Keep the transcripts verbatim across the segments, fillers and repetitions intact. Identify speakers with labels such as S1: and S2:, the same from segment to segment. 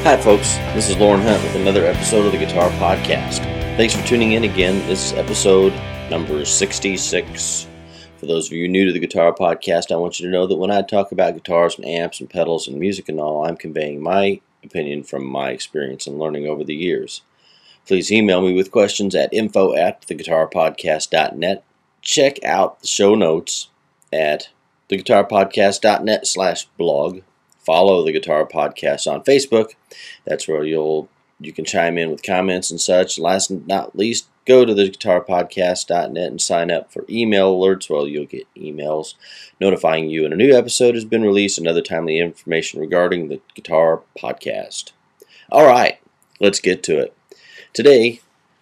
S1: Hi folks, this is Lauren Hunt with another episode of the Guitar Podcast. Thanks for tuning in again. This is episode number sixty-six. For those of you new to the Guitar Podcast, I want you to know that when I talk about guitars and amps and pedals and music and all, I'm conveying my opinion from my experience and learning over the years. Please email me with questions at info at theguitarpodcast.net. Check out the show notes at theguitarpodcast.net slash blog. Follow the Guitar Podcast on Facebook. That's where you'll you can chime in with comments and such. Last but not least, go to the guitar podcast dot net and sign up for email alerts where you'll get emails notifying you when a new episode has been released and other timely information regarding the Guitar Podcast. All right, let's get to it. Today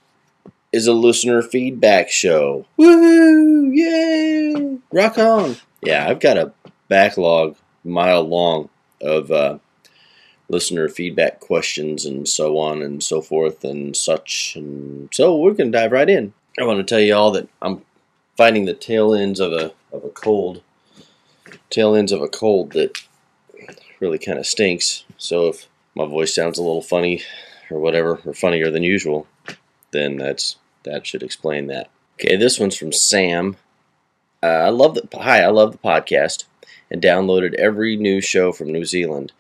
S1: is a listener feedback show. Woohoo! Yay! Rock on! Yeah, I've got a backlog mile long of uh, listener feedback questions and so on and so forth and such. And so we're going to dive right in. I want to tell you all that I'm fighting the tail ends of a of a cold, tail ends of a cold that really kind of stinks. So if my voice sounds a little funny or whatever, or funnier than usual, then that's that should explain that. Okay, this one's from Sam. Uh, I love the hi. I love the podcast and downloaded every new show from New Zealand.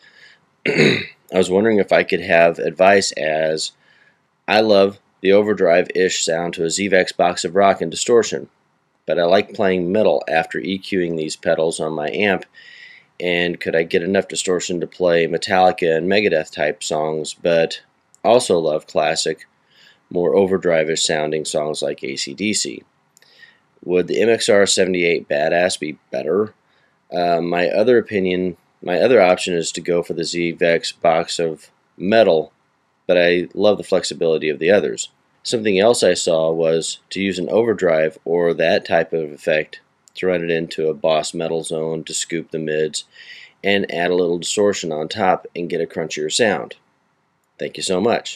S1: I was wondering if I could have advice, as I love the overdrive-ish sound to a Z-Vex Box of Rock and distortion, but I like playing metal after EQing these pedals on my amp, and could I get enough distortion to play Metallica and Megadeth type songs, but also love classic, more overdrive-ish sounding songs like A C D C. Would the M X R seventy-eight Badass be better? Uh, my other opinion, my other option is to go for the Z-Vex Box of Metal, but I love the flexibility of the others. Something else I saw was to use an overdrive or that type of effect to run it into a Boss Metal Zone to scoop the mids and add a little distortion on top and get a crunchier sound. Thank you so much.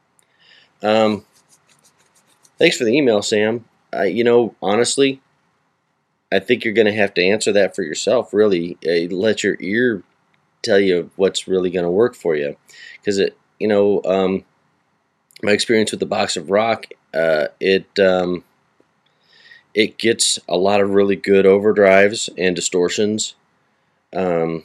S1: Um, thanks for the email, Sam. Uh, you know, honestly, I think you're going to have to answer that for yourself, really. Uh, let your ear tell you what's really going to work for you. Because, it, you know, um, my experience with the Box of Rock, uh, it um, it gets a lot of really good overdrives and distortions. Um,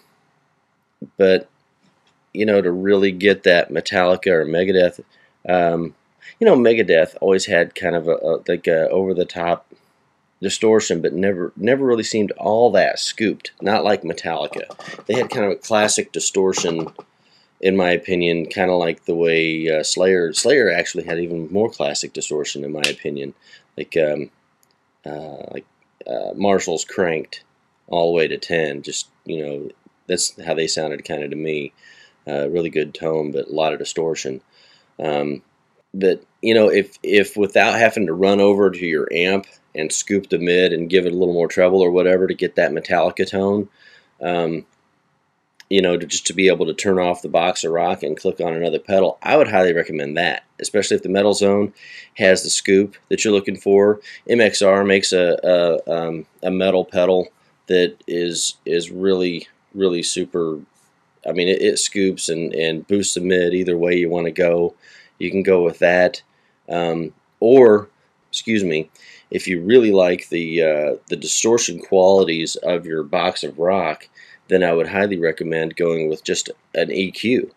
S1: but, you know, to really get that Metallica or Megadeth, um, you know, Megadeth always had kind of a, a like a over-the-top distortion, but never never really seemed all that scooped. Not like Metallica. They had kind of a classic distortion, in my opinion, kind of like the way uh, Slayer Slayer actually had even more classic distortion, in my opinion. Like um, uh, like uh, Marshall's cranked all the way to ten. Just, you know, that's how they sounded kind of to me. Uh, really good tone, but a lot of distortion. Um, but you know, if if without having to run over to your amp and scoop the mid and give it a little more treble or whatever to get that Metallica tone, um, you know, to just to be able to turn off the Box of Rock and click on another pedal, I would highly recommend that, especially if the Metal Zone has the scoop that you're looking for. M X R makes a a, um, a metal pedal that is is really really super. I mean, it, it scoops and and boosts the mid either way you want to go. You can go with that, um, or excuse me, if you really like the uh, the distortion qualities of your Box of Rock, then I would highly recommend going with just an E Q.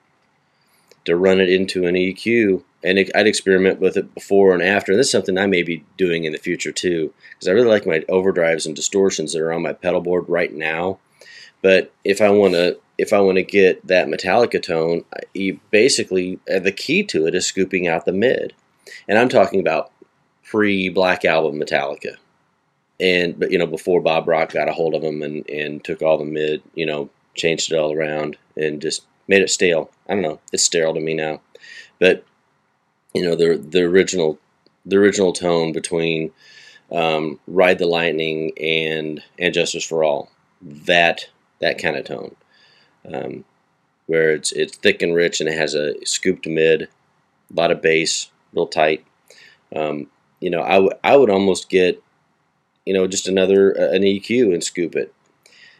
S1: To run it into an E Q, and it, I'd experiment with it before and after. And this is something I may be doing in the future too, because I really like my overdrives and distortions that are on my pedal board right now. But if I want to, if I want to get that Metallica tone, you basically uh, the key to it is scooping out the mid, and I'm talking about pre-Black Album Metallica, and but you know, before Bob Rock got a hold of them and and took all the mid, you know, changed it all around and just made it stale. I don't know, it's sterile to me now, but you know, the the original the original tone between um, Ride the Lightning and and Justice for All, that that kind of tone, um, where it's it's thick and rich and it has a scooped mid, a lot of bass, real tight. Um, you know, I, w- I would almost get, you know, just another uh, an E Q and scoop it.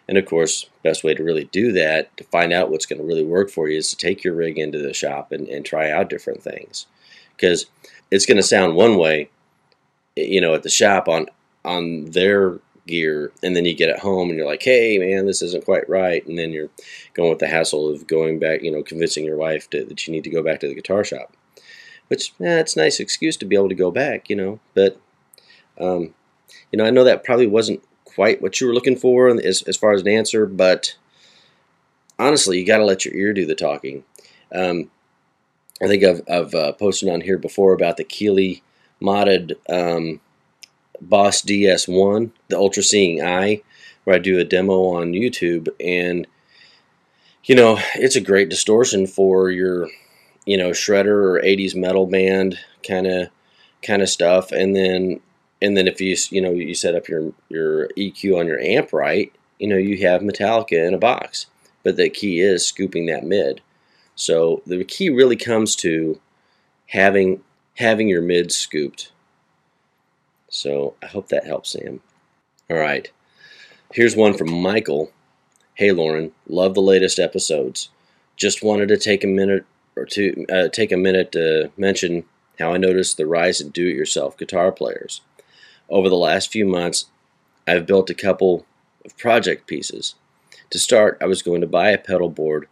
S1: And of course, best way to really do that, to find out what's going to really work for you, is to take your rig into the shop and, and try out different things. Because it's going to sound one way, you know, at the shop on on their gear, and then you get it home and you're like, hey man, this isn't quite right, and then you're going with the hassle of going back, you know, convincing your wife to, that you need to go back to the guitar shop, which, eh, it's a nice excuse to be able to go back, you know, but um, you know, I know that probably wasn't quite what you were looking for as, as far as an answer, but honestly, you got to let your ear do the talking. um, I think I've, I've uh, posted on here before about the Keeley modded um, Boss D S one, the Ultra Seeing Eye, where I do a demo on YouTube, and you know, it's a great distortion for your, you know, shredder or eighties metal band kind of kind of stuff, and then and then if you you know you set up your your E Q on your amp right, you know, you have Metallica in a box, but the key is scooping that mid. So the key really comes to having having your mid scooped. So I hope that helps, Sam. All right. Here's one from Michael. Hey, Lauren. Love the latest episodes. Just wanted to take a minute or two, uh, take a minute to mention how I noticed the rise in do-it-yourself guitar players. Over the last few months, I've built a couple of project pieces. To start, I was going to buy a pedal board,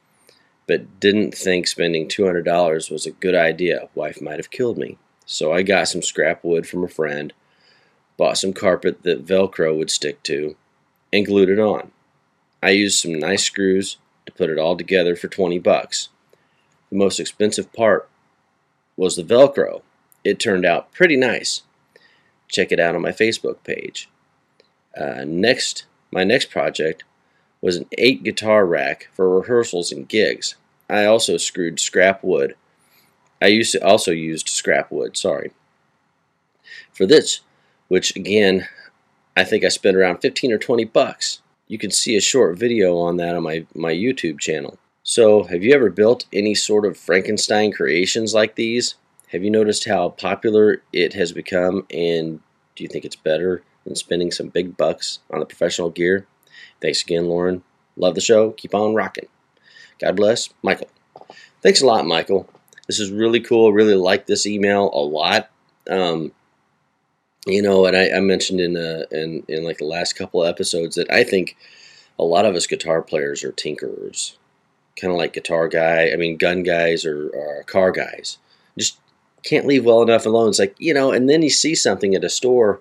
S1: but didn't think spending two hundred dollars was a good idea. Wife might have killed me. So I got some scrap wood from a friend, bought some carpet that Velcro would stick to, and glued it on. I used some nice screws to put it all together for twenty bucks. The most expensive part was the Velcro. It turned out pretty nice. Check it out on my Facebook page. Uh, next, my next project was an eight guitar rack for rehearsals and gigs. I also screwed scrap wood. I used to also used scrap wood, sorry. For this, which again, I think I spent around fifteen or twenty bucks. You can see a short video on that on my, my YouTube channel. So, have you ever built any sort of Frankenstein creations like these? Have you noticed how popular it has become, and do you think it's better than spending some big bucks on the professional gear? Thanks again, Lauren. Love the show. Keep on rocking. God bless, Michael. Thanks a lot, Michael. This is really cool. I really like this email a lot. Um, you know, and I, I mentioned in, uh, in in like the last couple of episodes that I think a lot of us guitar players are tinkerers, kind of like guitar guy. I mean, gun guys or, or car guys. Just can't leave well enough alone. It's like, you know, and then you see something at a store,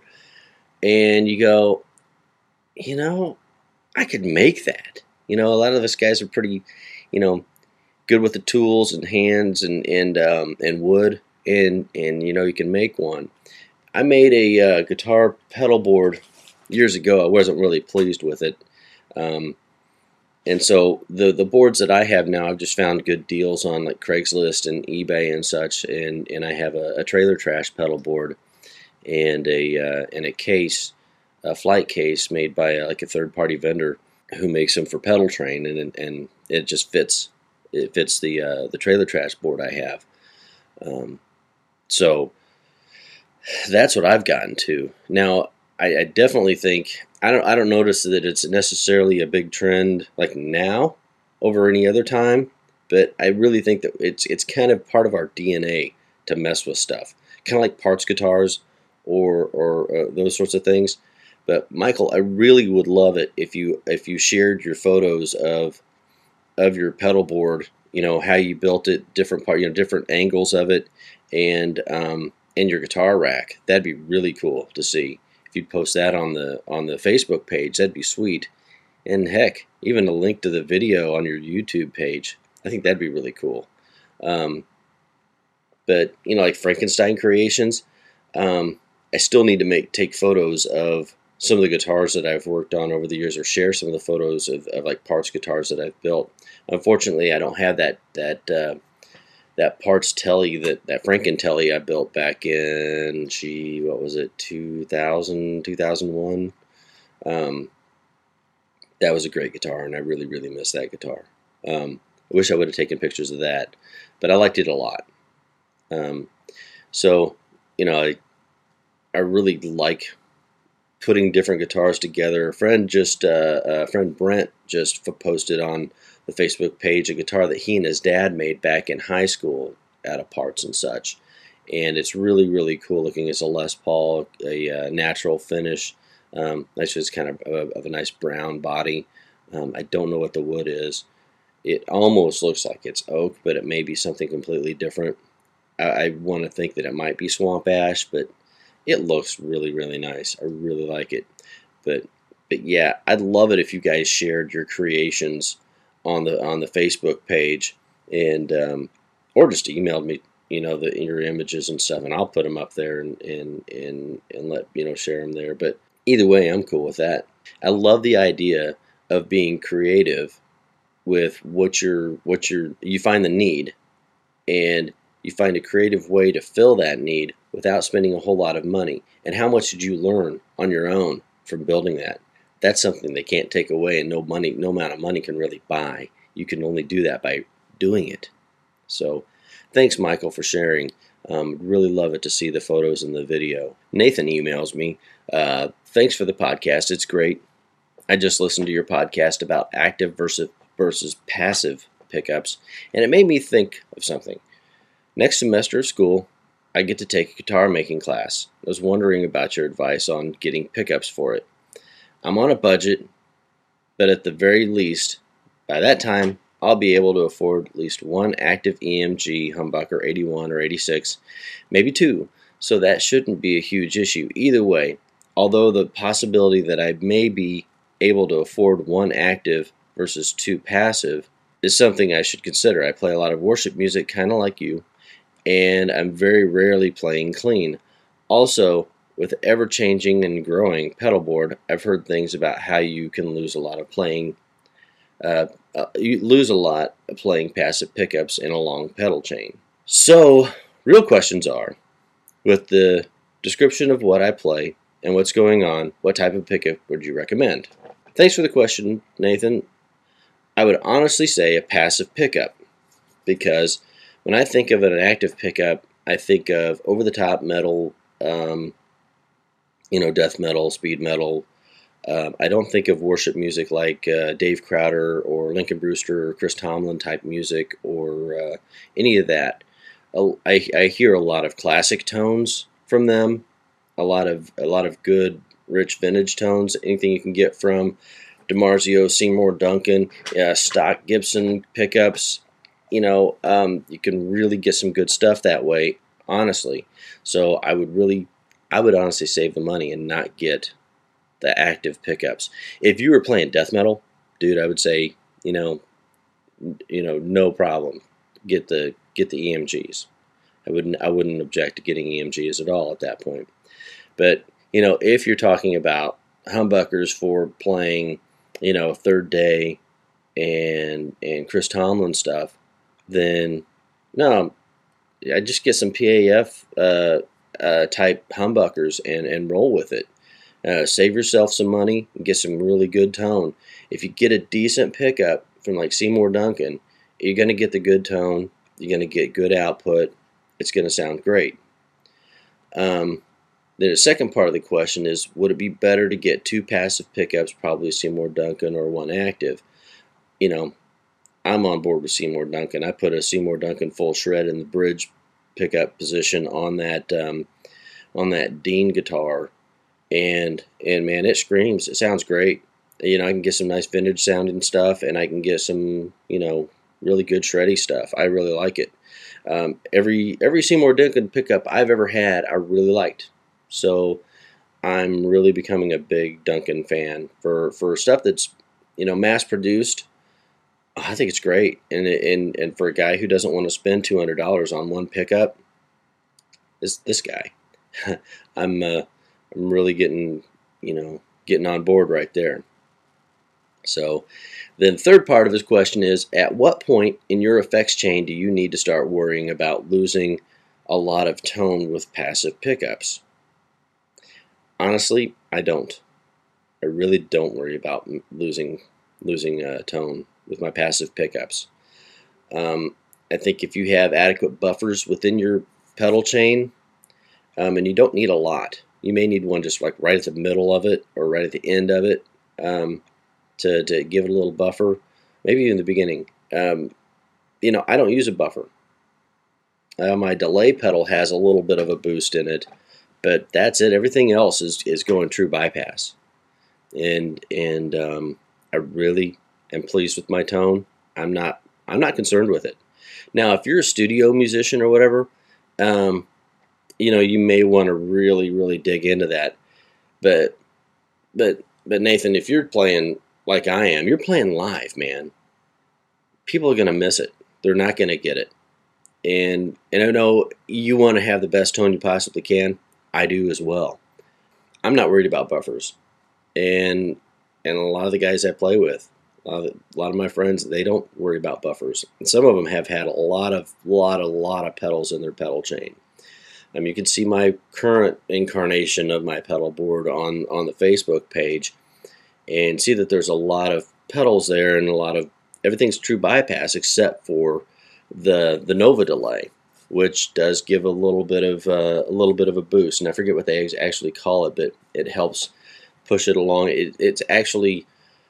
S1: and you go, you know, I could make that. You know, a lot of us guys are pretty, you know, good with the tools and hands and and um, and wood, and and you know, you can make one. I made a uh, guitar pedal board years ago. I wasn't really pleased with it, um, and so the the boards that I have now, I've just found good deals on like Craigslist and eBay and such. And and I have a, a trailer trash pedal board and a uh, and a case, a flight case made by uh, like a third party vendor who makes them for pedal train, and and it just fits. It fits the uh, the trailer trash board I have. Um, so that's what I've gotten to. Now, I, I definitely think I don't I don't notice that it's necessarily a big trend like now over any other time, but I really think that it's it's kind of part of our D N A to mess with stuff, kind of like parts guitars or or uh, those sorts of things. But Michael, I really would love it if you if you shared your photos of of your pedal board, you know, how you built it, different part, you know, different angles of it, and um, and your guitar rack. That'd be really cool to see. If you'd post that on the on the Facebook page, that'd be sweet. And heck, even a link to the video on your YouTube page, I think that'd be really cool. Um, but you know, like Frankenstein creations, um, I still need to make take photos of some of the guitars that I've worked on over the years, or share some of the photos of, of like parts guitars that I've built. Unfortunately, I don't have that that uh, that parts telly, that that Franken telly I built back in, gee, what was it, two thousand, two thousand one. Um, that was a great guitar, and I really, really miss that guitar. Um, I wish I would have taken pictures of that, but I liked it a lot. Um, so, you know, I I really like putting different guitars together. A friend just, uh, uh, friend Brent just posted on the Facebook page a guitar that he and his dad made back in high school out of parts and such. And it's really, really cool looking. It's a Les Paul, a uh, natural finish. Um, that's just kind of, of, of a nice brown body. Um, I don't know what the wood is. It almost looks like it's oak, but it may be something completely different. I, I want to think that it might be swamp ash, but it looks really, really nice. I really like it. But but yeah, I'd love it if you guys shared your creations on the on the Facebook page, and um, or just emailed me, you know, the your images and stuff, and I'll put them up there and and and and let you know share them there. But either way, I'm cool with that. I love the idea of being creative with what you're what you're you find the need, and you find a creative way to fill that need without spending a whole lot of money. And how much did you learn on your own from building that? That's something they can't take away, and no money, no amount of money can really buy. You can only do that by doing it. So, thanks, Michael, for sharing. Um, really love it to see the photos and the video. Nathan emails me. Uh, thanks for the podcast. It's great. I just listened to your podcast about active versus versus passive pickups, and it made me think of something. Next semester of school, I get to take a guitar making class. I was wondering about your advice on getting pickups for it. I'm on a budget, but at the very least, by that time, I'll be able to afford at least one active E M G humbucker eighty-one or eighty-six, maybe two, so that shouldn't be a huge issue. Either way, although the possibility that I may be able to afford one active versus two passive is something I should consider. I play a lot of worship music, kind of like you, and I'm very rarely playing clean. Also, with ever-changing and growing pedal board, I've heard things about how you can lose a lot of playing, uh, uh, you lose a lot of playing passive pickups in a long pedal chain. So, real questions are, with the description of what I play and what's going on, what type of pickup would you recommend? Thanks for the question, Nathan. I would honestly say a passive pickup, because when I think of an active pickup, I think of over-the-top metal, um, you know, death metal, speed metal. Uh, I don't think of worship music like uh, Dave Crowder or Lincoln Brewster or Chris Tomlin type music or uh, any of that. I, I hear a lot of classic tones from them, a lot of a lot of good, rich vintage tones. Anything you can get from DiMarzio, Seymour Duncan, uh, stock Gibson pickups. You know, um, you can really get some good stuff that way, honestly. So I would really, I would honestly save the money and not get the active pickups. If you were playing death metal, dude, I would say, you know, you know, no problem. Get the get the E M Gs. I wouldn't I wouldn't object to getting E M Gs at all at that point. But you know, if you're talking about humbuckers for playing, you know, Third Day and and Chris Tomlin stuff, then no, I just get some P A F uh, uh, type humbuckers and and roll with it. Uh, save yourself some money and get some really good tone. If you get a decent pickup from like Seymour Duncan, you're going to get the good tone. You're going to get good output. It's going to sound great. Um, then the second part of the question is, would it be better to get two passive pickups, probably Seymour Duncan, or one active? You know, I'm on board with Seymour Duncan. I put a Seymour Duncan full shred in the bridge pickup position on that um, on that Dean guitar. And, and man, it screams. It sounds great. You know, I can get some nice vintage sounding stuff, and I can get some, you know, really good shreddy stuff. I really like it. Um, every every Seymour Duncan pickup I've ever had, I really liked. So I'm really becoming a big Duncan fan for, for stuff that's, you know, mass-produced. I think it's great. And, and, and for a guy who doesn't want to spend two hundred dollars on one pickup, this, this guy, I'm... Uh, I'm really getting, you know, getting on board right there. So then the third part of his question is, at what point in your effects chain do you need to start worrying about losing a lot of tone with passive pickups? Honestly, I don't. I really don't worry about losing losing uh, tone with my passive pickups. Um, I think if you have adequate buffers within your pedal chain, um, and you don't need a lot. You may need one just like right at the middle of it or right at the end of it um, to, to give it a little buffer, maybe even the beginning. Um, you know, I don't use a buffer. Uh, my delay pedal has a little bit of a boost in it, but that's it. Everything else is, is going true bypass. And and um, I really am pleased with my tone. I'm not I'm not concerned with it. Now, if you're a studio musician or whatever, um, you know, you may want to really, really dig into that. But but but Nathan, if you're playing like I am, you're playing live, man. People are gonna miss it. They're not gonna get it. And and I know you want to have the best tone you possibly can. I do as well. I'm not worried about buffers. And and a lot of the guys I play with, a lot of, a lot of my friends, they don't worry about buffers. And some of them have had a lot of lot a lot of pedals in their pedal chain. Um, you can see my current incarnation of my pedal board on on the Facebook page, and see that there's a lot of pedals there and a lot of everything's true bypass except for the the Nova delay, which does give a little bit of uh, a little bit of a boost. And I forget what they actually call it, but it helps push it along. It, it's actually,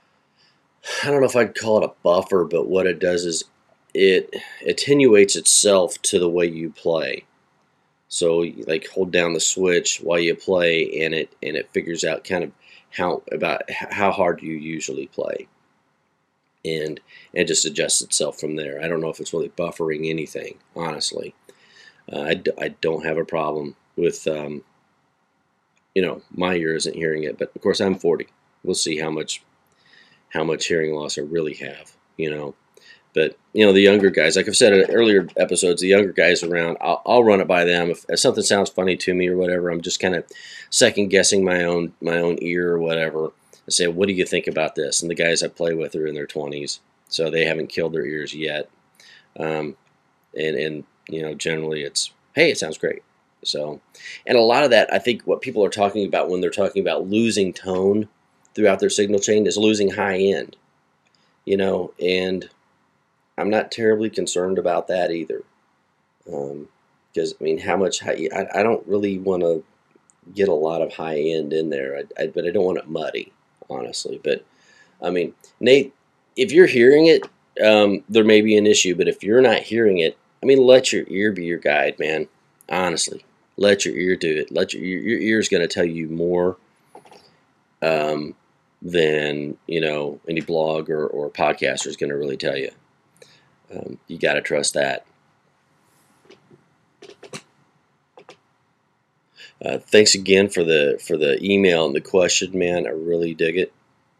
S1: I don't know if I'd call it a buffer, but what it does is it attenuates itself to the way you play. So like hold down the switch while you play, and it and it figures out kind of how about how hard you usually play, and it just adjusts itself from there. I don't know if it's really buffering anything, honestly. Uh, I, I don't have a problem with um, you know, my ear isn't hearing it, but of course I'm forty. We'll see how much how much hearing loss I really have, you know. But you know, the younger guys, like I've said in earlier episodes, the younger guys around, I'll, I'll run it by them. If, if something sounds funny to me or whatever, I'm just kind of second guessing my own my own ear or whatever. I say, what do you think about this? And the guys I play with are in their twenties, so they haven't killed their ears yet. Um, and and you know, generally it's, hey, it sounds great. So, and a lot of that, I think what people are talking about when they're talking about losing tone throughout their signal chain is losing high end, you know, and I'm not terribly concerned about that either. Um, because, I mean, how much, high, I, I don't really want to get a lot of high end in there, I, I, but I don't want it muddy, honestly. But, I mean, Nate, if you're hearing it, um, there may be an issue, but if you're not hearing it, I mean, let your ear be your guide, man, honestly. Let your ear do it. Let your your ear is going to tell you more um, than you know any blog or, or podcaster is going to really tell you. Um, you got to trust that. Uh, thanks again for the for the email and the question, man. I really dig it.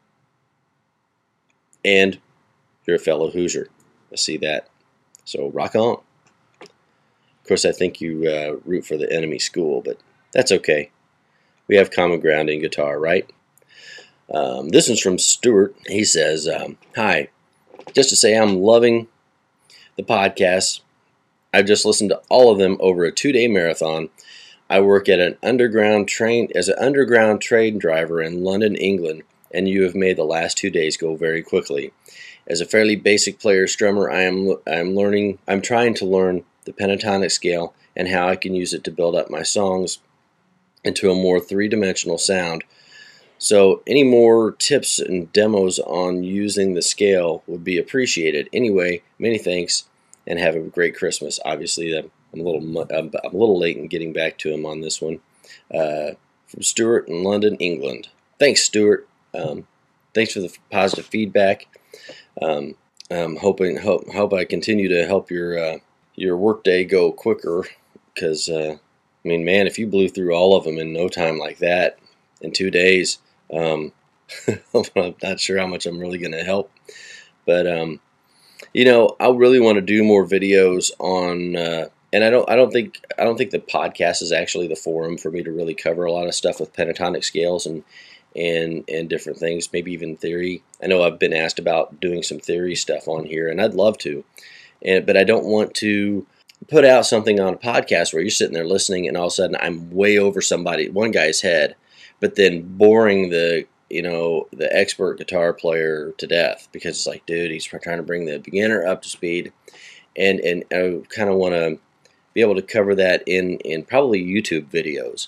S1: And you're a fellow Hoosier. I see that. So rock on. Of course, I think you uh, root for the enemy school, but that's okay. We have common ground in guitar, right? Um, this one's from Stuart. He says, um, hi, just to say I'm loving the podcast. I've just listened to all of them over a two-day marathon. I work at an underground train as an underground train driver in London, England, and you have made the last two days go very quickly. As a fairly basic player strummer, I am I'm learning. I'm trying to learn the pentatonic scale and how I can use it to build up my songs into a more three-dimensional sound. So any more tips and demos on using the scale would be appreciated. Anyway, many thanks and have a great Christmas. Obviously, I'm a little I'm a little late in getting back to him on this one. Uh, from Stuart in London, England. Thanks, Stuart. Um, thanks for the positive feedback. Um, I'm hoping hope hope I continue to help your uh, your workday go quicker, because uh, I mean, man, if you blew through all of them in no time like that in two days, um, I'm not sure how much I'm really going to help. But um, you know, I really want to do more videos on, uh, and I don't I don't think I don't think the podcast is actually the forum for me to really cover a lot of stuff with pentatonic scales and. and and different things, maybe even theory. I know I've been asked about doing some theory stuff on here, and I'd love to, and but I don't want to put out something on a podcast where you're sitting there listening, and all of a sudden I'm way over somebody, one guy's head, but then boring the you know the expert guitar player to death, because it's like, dude, he's trying to bring the beginner up to speed, and and I kind of want to be able to cover that in in probably YouTube videos.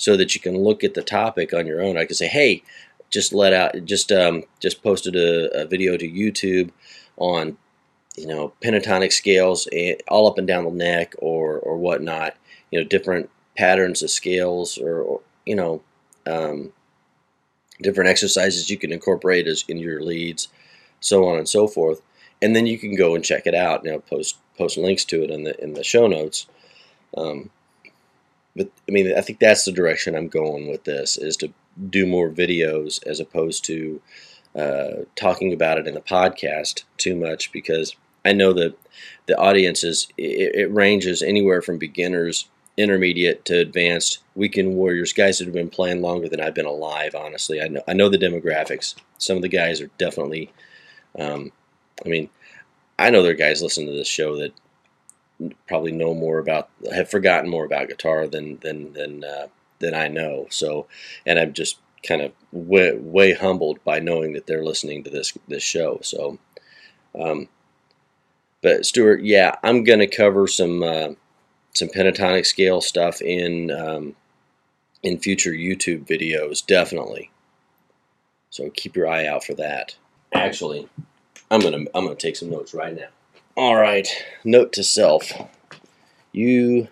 S1: so that you can look at the topic on your own. I can say, hey, just let out, just um, just posted a, a video to YouTube on, you know, pentatonic scales all up and down the neck or or whatnot. You know, different patterns of scales or, or you know, um, different exercises you can incorporate as in your leads, so on and so forth. And then you can go and check it out. You know, post post links to it in the in the show notes. Um, but I mean, I think that's the direction I'm going with this, is to do more videos as opposed to uh, talking about it in the podcast too much, because I know that the audience is, it, it ranges anywhere from beginners, intermediate to advanced, weekend warriors, guys that have been playing longer than I've been alive. Honestly, I know I know the demographics. Some of the guys are definitely, um, I mean, I know there are guys listening to this show that probably know more about, have forgotten more about guitar than than than uh, than I know. So, and I'm just kind of way, way humbled by knowing that they're listening to this this show. So, um, but Stuart, yeah, I'm gonna cover some uh, some pentatonic scale stuff in um, in future YouTube videos, definitely. So keep your eye out for that. Actually, I'm gonna I'm gonna take some notes right now. All right, note to self: YouTube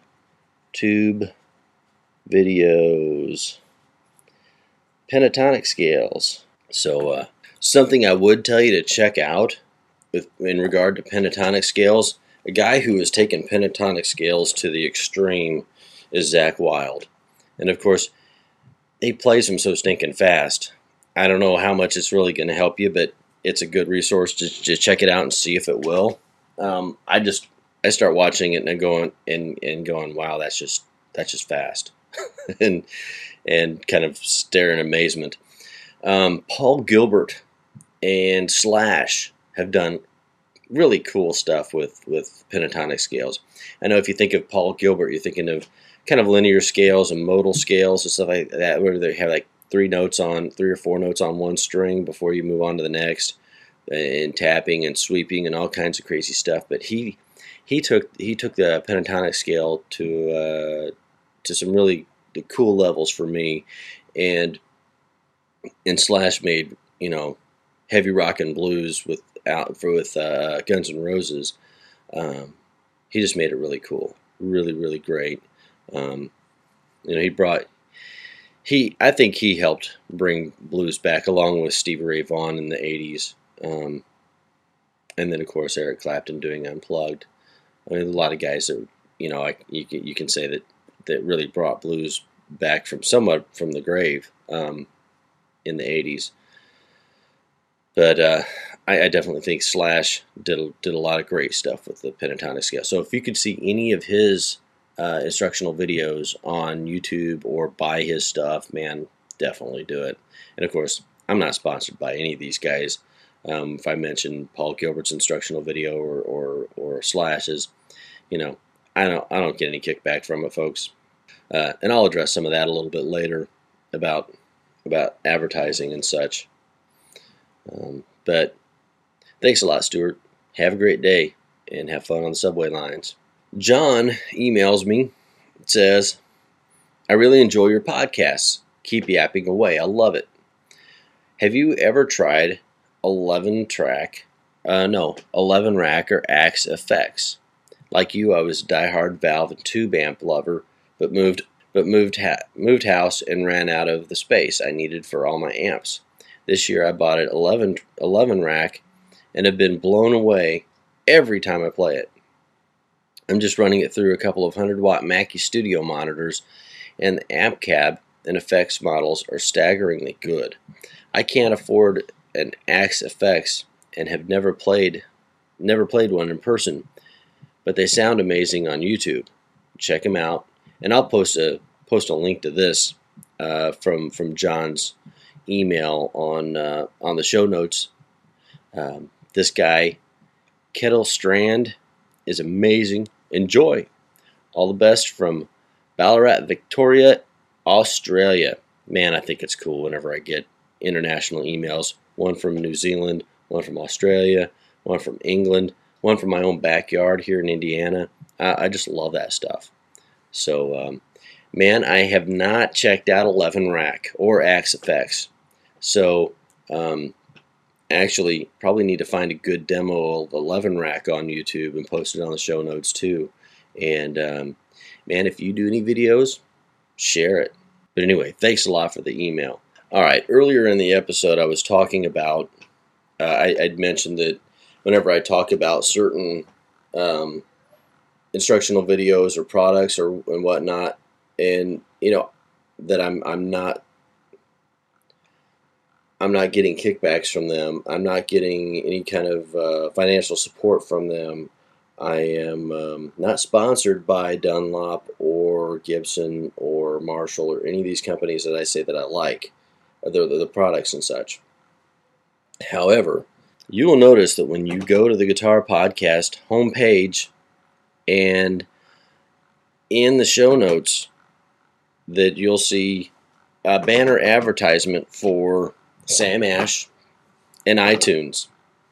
S1: videos, pentatonic scales. So uh, something I would tell you to check out with in regard to pentatonic scales, a guy who has taken pentatonic scales to the extreme is Zakk Wylde. And of course, he plays them so stinking fast. I don't know how much it's really going to help you, but it's a good resource to just check it out and see if it will. Um, I just I start watching it and going and, and going, wow, that's just that's just fast, and and kind of stare in amazement. Um, Paul Gilbert and Slash have done really cool stuff with with pentatonic scales. I know if you think of Paul Gilbert, you're thinking of kind of linear scales and modal scales and stuff like that, where they have like three notes on three or four notes on one string before you move on to the next, and tapping and sweeping and all kinds of crazy stuff. But he he took he took the pentatonic scale to uh, to some really cool levels for me, and and Slash made, you know, heavy rock and blues with out for with uh, Guns N' Roses. Um, he just made it really cool, really really great. Um, you know, he brought he I think he helped bring blues back, along with Stevie Ray Vaughan in the eighties. Um, and then, of course, Eric Clapton doing Unplugged. I mean, a lot of guys that, you know, I, you, can, you can say that, that really brought blues back from somewhat from the grave um, in the eighties. But uh, I, I definitely think Slash did a, did a lot of great stuff with the pentatonic scale. So if you could see any of his uh, instructional videos on YouTube or buy his stuff, man, definitely do it. And, of course, I'm not sponsored by any of these guys. Um, if I mention Paul Gilbert's instructional video or, or, or Slash's, you know, I don't I don't get any kickback from it, folks. Uh, and I'll address some of that a little bit later about about advertising and such. Um, but thanks a lot, Stuart. Have a great day and have fun on the subway lines. John emails me. It says, I really enjoy your podcasts. Keep yapping away. I love it. Have you ever tried eleven track, uh, no, eleven rack or Axe effects? Like you, I was a diehard valve and tube amp lover, but moved but moved ha- moved house and ran out of the space I needed for all my amps. This year I bought an eleven, eleven rack and have been blown away every time I play it. I'm just running it through a couple of one hundred watt Mackie Studio monitors, and the amp cab and effects models are staggeringly good. I can't afford an Axe effects and have never played never played one in person, but they sound amazing on YouTube. Check them out, and I'll post a post a link to this uh, from from John's email on uh, on the show notes. Um, this guy, Kettle Strand, is amazing. Enjoy. All the best from Ballarat, Victoria, Australia. Man, I think it's cool whenever I get international emails. One from New Zealand, one from Australia, one from England, one from my own backyard here in Indiana. I, I just love that stuff. So, um, man, I have not checked out eleven rack or Axe Effects. So, um, actually, probably need to find a good demo of eleven rack on YouTube and post it on the show notes too. And, um, man, if you do any videos, share it. But anyway, thanks a lot for the email. All right, earlier in the episode, I was talking about, uh, I, I'd mentioned that whenever I talk about certain um, instructional videos or products or and whatnot, and you know that I'm I'm not I'm not getting kickbacks from them. I'm not getting any kind of uh, financial support from them. I am um, not sponsored by Dunlop or Gibson or Marshall or any of these companies that I say that I like, the, the products and such. However, you will notice that when you go to the Guitar Podcast homepage and in the show notes, that you'll see a banner advertisement for Sam Ash and iTunes.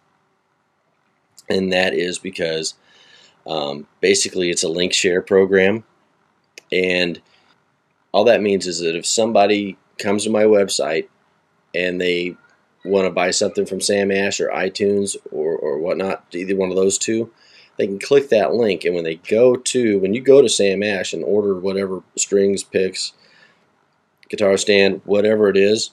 S1: And that is because um, basically it's a link share program. And all that means is that if somebody comes to my website and they want to buy something from Sam Ash or iTunes or, or whatnot, either one of those two, they can click that link. And when they go to, when you go to Sam Ash and order whatever strings, picks, guitar stand, whatever it is,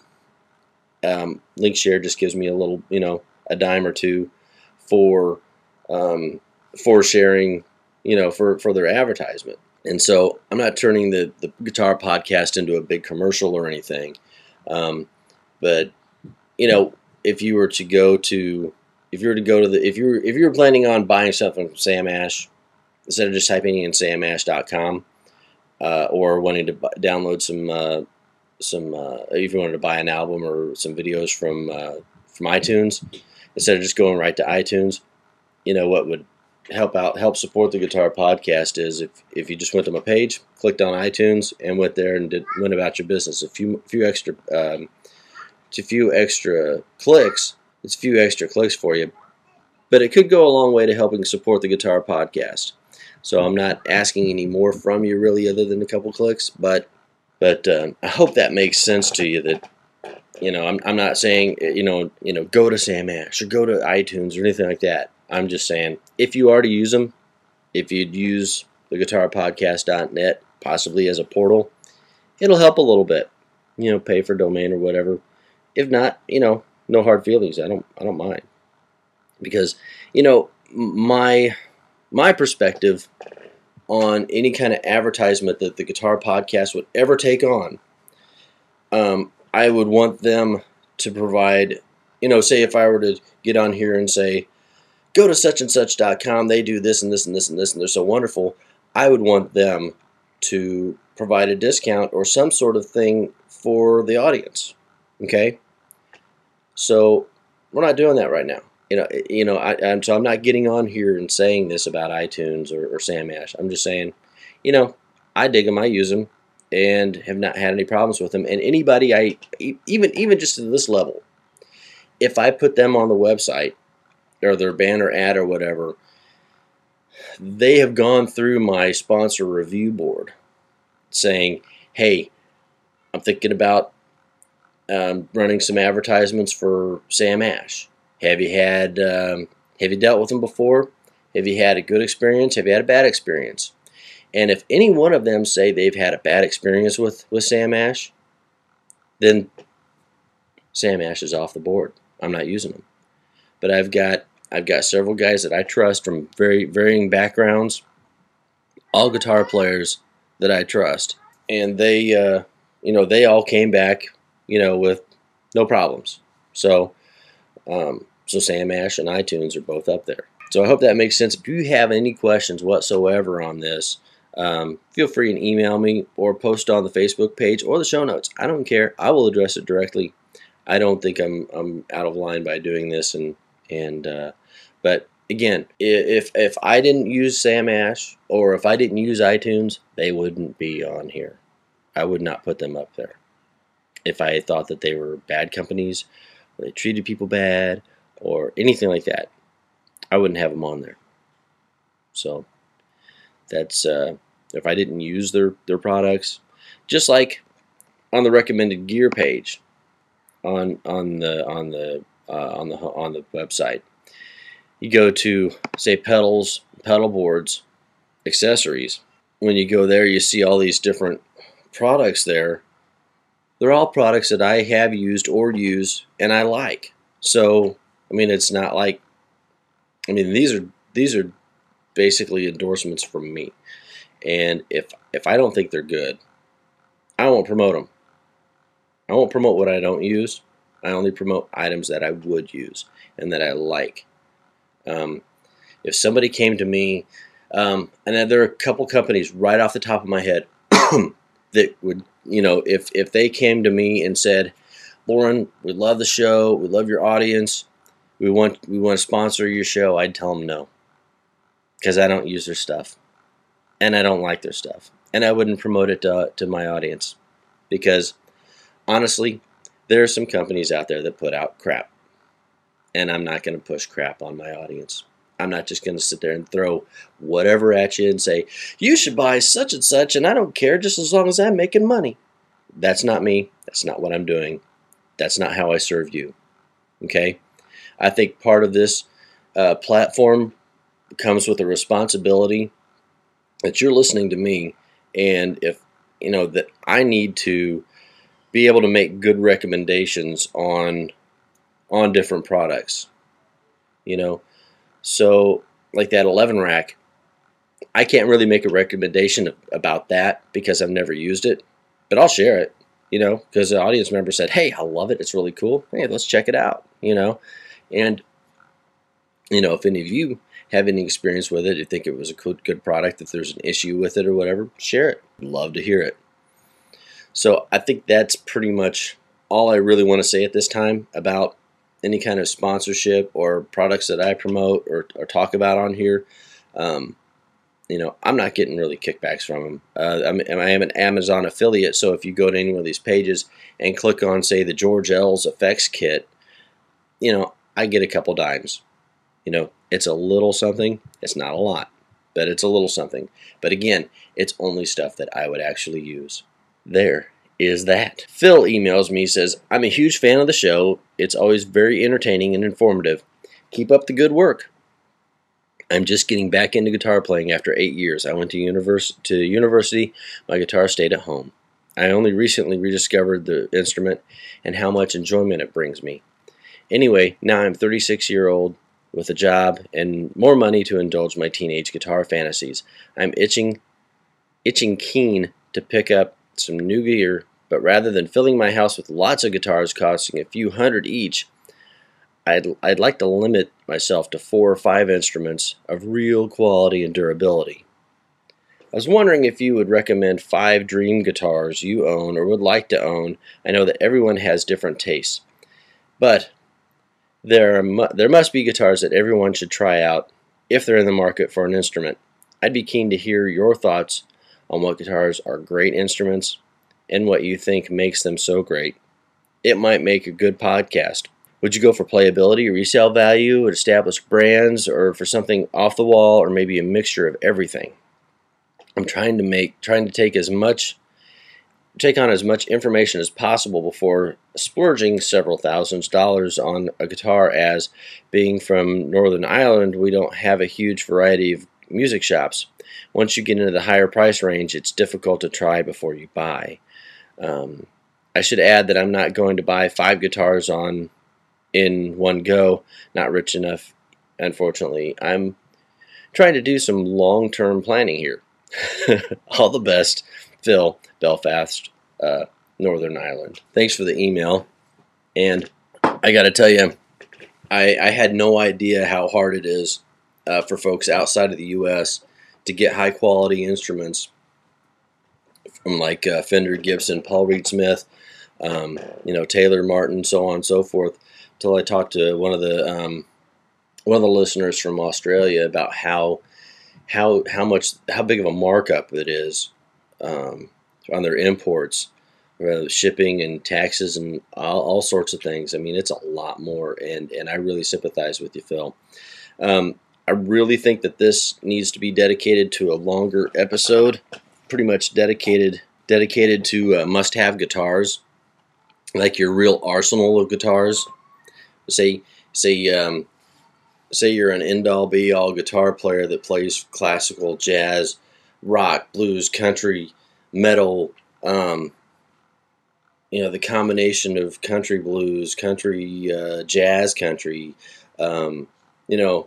S1: um, link share just gives me a little, you know, a dime or two for um, for sharing, you know, for, for their advertisement. And so I'm not turning the, the Guitar Podcast into a big commercial or anything. Um, but, you know, if you were to go to, if you were to go to the, if you were, if you were planning on buying something from Sam Ash, instead of just typing in sam ash dot com, uh, or wanting to b- download some, uh, some, uh, if you wanted to buy an album or some videos from, uh, from iTunes, instead of just going right to iTunes, you know, what would help out, help support the Guitar Podcast is if, if you just went to my page, clicked on iTunes, and went there and did, went about your business. A few, few extra, um, it's a few extra clicks. It's a few extra clicks for you, but it could go a long way to helping support the Guitar Podcast. So I'm not asking any more from you really, other than a couple clicks. But, but uh, I hope that makes sense to you. That you know, I'm I'm not saying you know you know go to Sam Ash or go to iTunes or anything like that. I'm just saying if you already use them, if you'd use the guitar podcast dot net possibly as a portal, it'll help a little bit. You know, pay for domain or whatever. If not, you know, no hard feelings. I don't I don't mind, because you know my my perspective on any kind of advertisement that the Guitar Podcast would ever take on. Um, I would want them to provide, you know, say if I were to get on here and say, go to such and such dot com, they do this and this and this and this, and they're so wonderful, I would want them to provide a discount or some sort of thing for the audience. Okay? So we're not doing that right now. You know, you know, I, I'm, so I'm not getting on here and saying this about iTunes or, or Sam Ash. I'm just saying, you know, I dig them, I use them, and have not had any problems with them. And anybody, I even even just to this level, if I put them on the website or their banner ad or whatever, they have gone through my sponsor review board saying, hey, I'm thinking about um, running some advertisements for Sam Ash. Have you had, um, have you dealt with them before? Have you had a good experience? Have you had a bad experience? And if any one of them say they've had a bad experience with, with Sam Ash, then Sam Ash is off the board. I'm not using them. But I've got I've got several guys that I trust from very varying backgrounds, all guitar players that I trust, and they uh, you know they all came back you know with no problems. So um, so Sam Ash and iTunes are both up there. So I hope that makes sense. If you have any questions whatsoever on this, um, feel free and email me or post on the Facebook page or the show notes. I don't care. I will address it directly. I don't think I'm I'm out of line by doing this, and and uh, but again, if if I didn't use Sam Ash or if I didn't use iTunes, they wouldn't be on here. I would not put them up there. If I thought that they were bad companies, or they treated people bad, or anything like that, I wouldn't have them on there. So that's uh, if I didn't use their, their products. Just like on the recommended gear page on on the on the uh, on the on the website, you go to, say, pedals, pedal boards, accessories. When you go there, you see all these different products there. They're all products that I have used or use and I like. So, I mean, it's not like, I mean, these are these are basically endorsements from me. And if if I don't think they're good, I won't promote them. I won't promote what I don't use. I only promote items that I would use and that I like. Um, if somebody came to me, um, and there are a couple companies right off the top of my head that would, you know, if if they came to me and said, Lauren, we love the show, we love your audience, we want we want to sponsor your show, I'd tell them no, because I don't use their stuff, and I don't like their stuff, and I wouldn't promote it to, to my audience, because honestly, there are some companies out there that put out crap, and I'm not going to push crap on my audience. I'm not just going to sit there and throw whatever at you and say, you should buy such and such, and I don't care, just as long as I'm making money. That's not me. That's not what I'm doing. That's not how I serve you. Okay? I think part of this uh, platform comes with a responsibility that you're listening to me, and if, you know, that I need to be able to make good recommendations on on different products, you know. So, like that eleven rack, I can't really make a recommendation about that because I've never used it, but I'll share it, you know, because the audience member said, hey, I love it, it's really cool, hey, let's check it out, you know. And, you know, if any of you have any experience with it, you think it was a good, good product, if there's an issue with it or whatever, share it. Love to hear it. So I think that's pretty much all I really want to say at this time about any kind of sponsorship or products that I promote or, or talk about on here. Um, you know, I'm not getting really kickbacks from them. Uh, I'm, I am an Amazon affiliate, so if you go to any one of these pages and click on, say, the George L's Effects Kit, you know, I get a couple dimes. You know, it's a little something. It's not a lot, but it's a little something. But again, it's only stuff that I would actually use. There is that. Phil emails me, says, I'm a huge fan of the show. It's always very entertaining and informative. Keep up the good work. I'm just getting back into guitar playing after eight years. I went to, univers- to university. My guitar stayed at home. I only recently rediscovered the instrument and how much enjoyment it brings me. Anyway, now I'm thirty-six years old with a job and more money to indulge my teenage guitar fantasies. I'm itching, itching keen to pick up some new gear, but rather than filling my house with lots of guitars costing a few hundred each, I'd, I'd like to limit myself to four or five instruments of real quality and durability. I was wondering if you would recommend five dream guitars you own or would like to own. I know that everyone has different tastes, but there, are mu- there must be guitars that everyone should try out if they're in the market for an instrument. I'd be keen to hear your thoughts on what guitars are great instruments and what you think makes them so great. It might make a good podcast. Would you go for playability or resale value, established brands, or for something off the wall, or maybe a mixture of everything? I'm trying to make, trying to take as much, take on as much information as possible before splurging several thousands of dollars on a guitar, as being from Northern Ireland, we don't have a huge variety of music shops. Once you get into the higher price range, it's difficult to try before you buy. Um, I should add that I'm not going to buy five guitars on in one go. Not rich enough, unfortunately. I'm trying to do some long-term planning here. All the best, Phil, Belfast, uh, Northern Ireland. Thanks for the email. And I got to tell you, I, I had no idea how hard it is uh, for folks outside of the U S to get high-quality instruments from like uh, Fender, Gibson, Paul Reed Smith, um, you know, Taylor, Martin, so on and so forth. Till I talked to one of the um, one of the listeners from Australia about how how how much how big of a markup it is um, on their imports, uh, shipping and taxes and all, all sorts of things. I mean, it's a lot more, and and I really sympathize with you, Phil. Um, I really think that this needs to be dedicated to a longer episode. pretty much dedicated dedicated to uh, must-have guitars, like your real arsenal of guitars. Say say um, say you're an end-all be-all guitar player that plays classical, jazz, rock, blues, country, metal. Um, you know, the combination of country blues, country uh, jazz, country. Um, you know,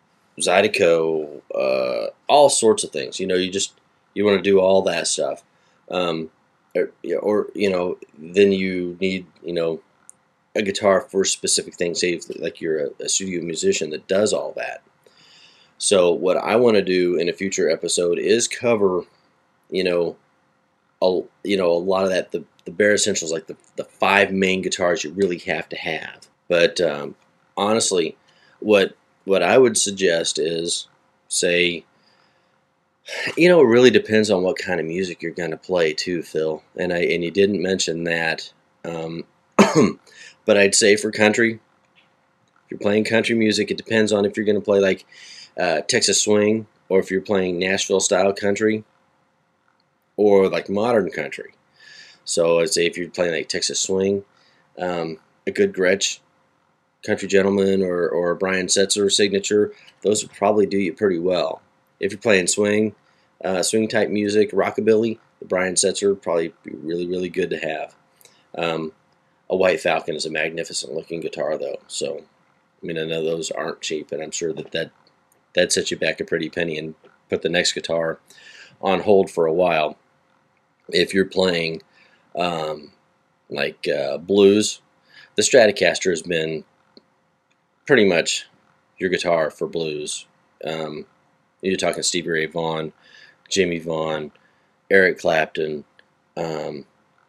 S1: Zydeco, uh, all sorts of things. You know, you just you want to do all that stuff, um, or, or you know, then you need you know a guitar for specific things. Say, if, like you're a, a studio musician that does all that. So what I want to do in a future episode is cover, you know, a you know a lot of that the the bare essentials, like the the five main guitars you really have to have. But um, honestly, what what I would suggest is, say, you know, it really depends on what kind of music you're going to play too, Phil. And I and you didn't mention that, um, but I'd say for country, if you're playing country music, it depends on if you're going to play like uh, Texas swing, or if you're playing Nashville style country, or like modern country. So I'd say if you're playing like Texas swing, um, a good Gretsch, Country Gentleman, or, or a Brian Setzer signature, those would probably do you pretty well. If you're playing swing, uh, swing type music, rockabilly, the Brian Setzer would probably be really, really good to have. Um, a White Falcon is a magnificent looking guitar though. So, I mean, I know those aren't cheap, and I'm sure that that, that sets you back a pretty penny and put the next guitar on hold for a while. If you're playing um, like uh, blues, the Stratocaster has been pretty much your guitar for blues. Um, you're talking Stevie Ray Vaughan, Jimmy Vaughan, Eric Clapton, um,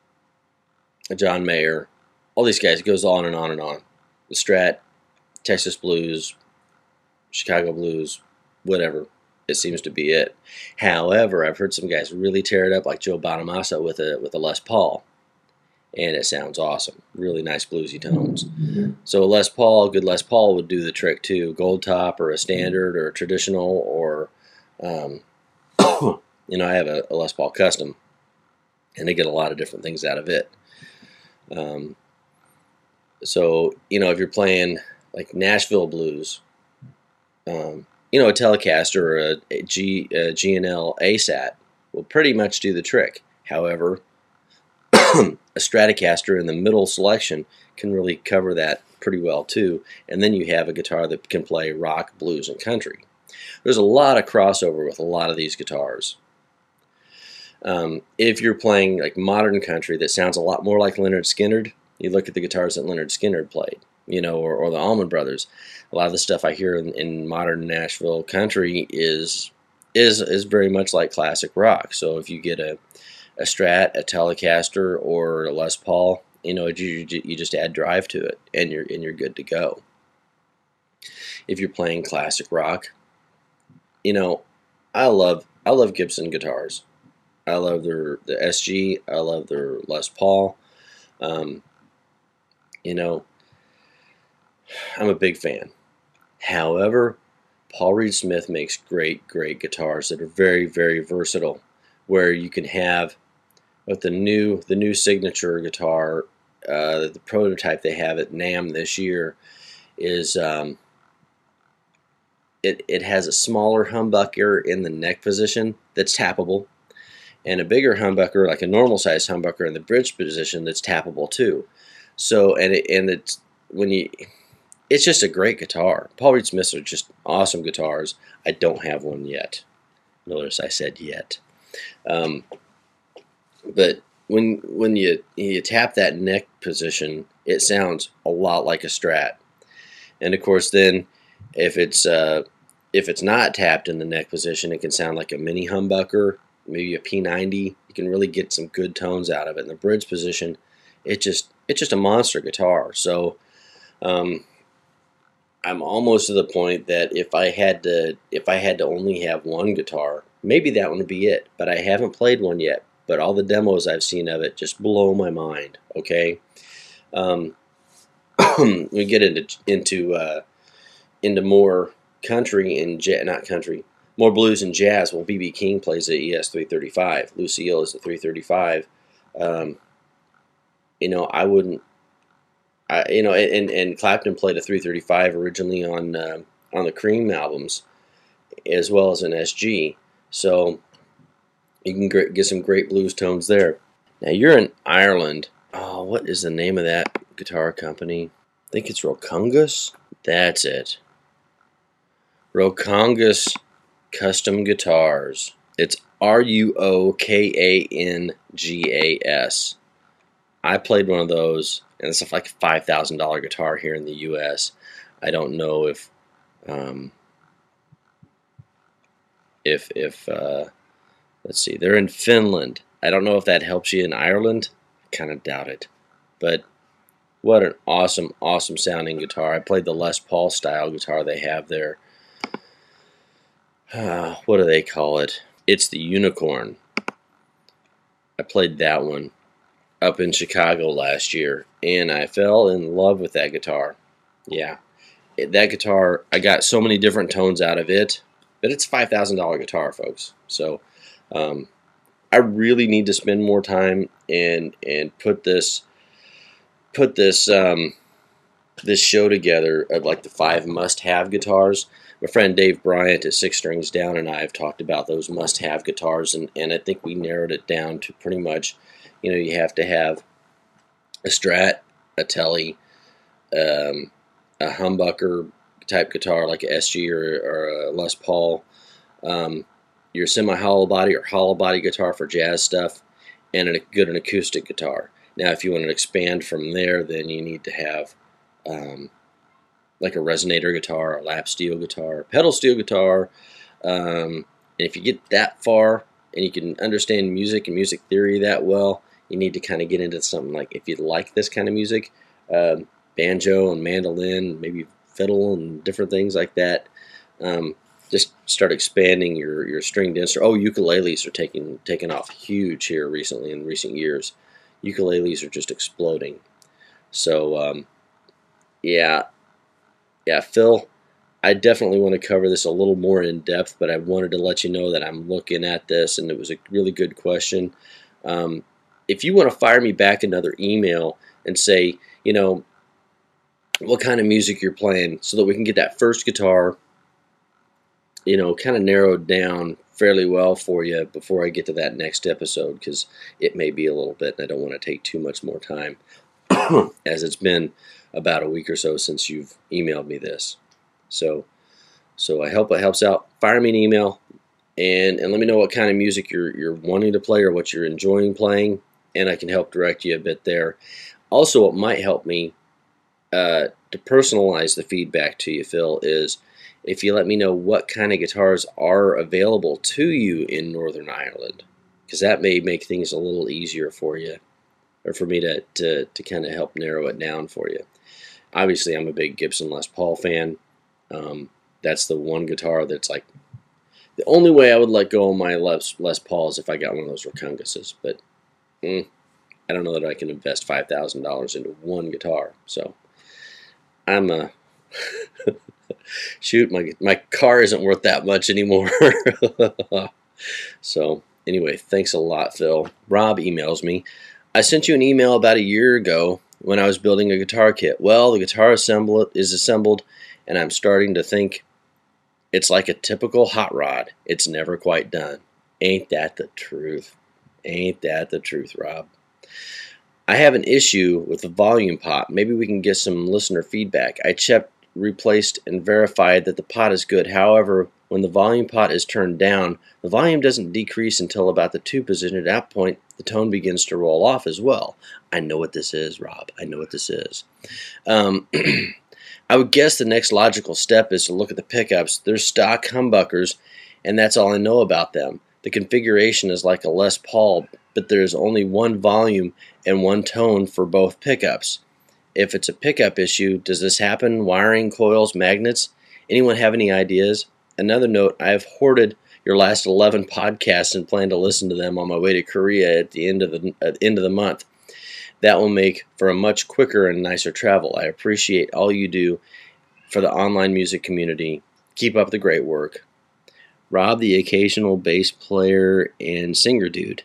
S1: John Mayer, all these guys. It goes on and on and on. The Strat, Texas blues, Chicago blues, whatever. It seems to be it. However, I've heard some guys really tear it up, like Joe Bonamassa with a with a Les Paul, and it sounds awesome. Really nice bluesy tones. So a Les Paul, a good Les Paul would do the trick too. Gold top, or a standard, or a traditional, or um, you know, I have a, a Les Paul Custom, and I get a lot of different things out of it. Um, so you know, if you're playing like Nashville blues, um, you know, a Telecaster or a, a, G, a G N L A SAT will pretty much do the trick. However, a Stratocaster in the middle selection can really cover that pretty well too. And then you have a guitar that can play rock, blues, and country. There's a lot of crossover with a lot of these guitars. Um, if you're playing like modern country that sounds a lot more like Lynyrd Skynyrd, you look at the guitars that Lynyrd Skynyrd played, you know, or, or the Allman Brothers. A lot of the stuff I hear in, in modern Nashville country is is is very much like classic rock. So if you get a a Strat, a Telecaster, or a Les Paul, you know, you, you just add drive to it, and you're and you're good to go. If you're playing classic rock, you know, I love I love Gibson guitars. I love their the S G. I love their Les Paul. Um, you know, I'm a big fan. However, Paul Reed Smith makes great, great guitars that are very, very versatile, where you can have with the new the new signature guitar, uh, the prototype they have at NAMM this year is um, it it has a smaller humbucker in the neck position that's tappable, and a bigger humbucker, like a normal size humbucker, in the bridge position that's tappable too. So and it, and it's when you it's just a great guitar. Paul Reed Smiths are just awesome guitars. I don't have one yet. Notice I said yet. Um, but when when you you tap that neck position, it sounds a lot like a Strat. And of course, then if it's uh, if it's not tapped in the neck position, it can sound like a mini humbucker, maybe a P ninety. You can really get some good tones out of it. In the bridge position, it just it's just a monster guitar. So um, I'm almost to the point that if I had to if I had to only have one guitar, maybe that one would be it. But I haven't played one yet. But all the demos I've seen of it just blow my mind. Okay, um, we get into into uh, into more country and ja- not country, more blues and jazz. Well, B B King plays a E S three thirty-five. Lucille is a three thirty-five. Um, you know, I wouldn't. I, you know, and, and Clapton played a three thirty-five originally on uh, on the Cream albums, as well as an S G. So you can get some great blues tones there. Now you're in Ireland. Oh, what is the name of that guitar company? I think it's Rokongas. That's it. Rokongas Custom Guitars. It's R U O K A N G A S. I played one of those, and it's like a five thousand dollars guitar here in the U S. I don't know if, um, if, if, uh, let's see, they're in Finland. I don't know if that helps you in Ireland. I kind of doubt it. But what an awesome, awesome sounding guitar. I played the Les Paul style guitar they have there. Uh, what do they call it? It's the Unicorn. I played that one up in Chicago last year, and I fell in love with that guitar. Yeah, it, that guitar, I got so many different tones out of it, but it's a five thousand dollars guitar, folks. So um, I really need to spend more time and and put this put this um, this show together of like the five must-have guitars. My friend Dave Bryant at Six Strings Down and I have talked about those must-have guitars, and, and I think we narrowed it down to pretty much, you know, you have to have a Strat, a Tele, um, a humbucker type guitar like a S G or, or a Les Paul, um, your semi-hollow body or hollow body guitar for jazz stuff, and a good an acoustic guitar. Now, if you want to expand from there, then you need to have um, like a resonator guitar, a lap steel guitar, pedal steel guitar. Um, and if you get that far and you can understand music and music theory that well, you need to kind of get into something like, if you like this kind of music, um, banjo and mandolin, maybe fiddle and different things like that. Um, just start expanding your, your stringed instrument. Oh, ukuleles are taking taking off huge here recently in recent years. Ukuleles are just exploding. So, um, yeah, yeah, Phil, I definitely want to cover this a little more in depth, but I wanted to let you know that I'm looking at this, and it was a really good question. Um, if you want to fire me back another email and say, you know, what kind of music you're playing, so that we can get that first guitar, you know, kind of narrowed down fairly well for you before I get to that next episode, because it may be a little bit, and I don't want to take too much more time, as it's been about a week or so since you've emailed me this. So, so I hope it helps out. Fire me an email, and and let me know what kind of music you're you're wanting to play or what you're enjoying playing, and I can help direct you a bit there. Also, what might help me uh, to personalize the feedback to you, Phil, is if you let me know what kind of guitars are available to you in Northern Ireland, because that may make things a little easier for you, or for me to, to, to kind of help narrow it down for you. Obviously, I'm a big Gibson Les Paul fan. Um, that's the one guitar that's like, the only way I would let go of my Les, Les Paul is if I got one of those Rokongases, but mm, I don't know that I can invest five thousand dollars into one guitar. So I'm a... Shoot, my my car isn't worth that much anymore. So anyway, thanks a lot, Phil. Rob emails me. I sent you an email about a year ago when I was building a guitar kit. Well, the guitar assemble is assembled, and I'm starting to think it's like a typical hot rod. It's never quite done. Ain't that the truth? Ain't that the truth, Rob? I have an issue with the volume pot. Maybe we can get some listener feedback. I checked, replaced, and verified that the pot is good. However, when the volume pot is turned down, the volume doesn't decrease until about the two position. At that point, the tone begins to roll off as well. I know what this is, Rob. I know what this is. Um, I would guess the next logical step is to look at the pickups. They're stock humbuckers, and that's all I know about them. The configuration is like a Les Paul, but there's only one volume and one tone for both pickups. If it's a pickup issue, does this happen? Wiring, coils, magnets? Anyone have any ideas? Another note, I have hoarded your last eleven podcasts and plan to listen to them on my way to Korea at the end of the, at the end of the month. That will make for a much quicker and nicer travel. I appreciate all you do for the online music community. Keep up the great work. Rob, the occasional bass player and singer dude.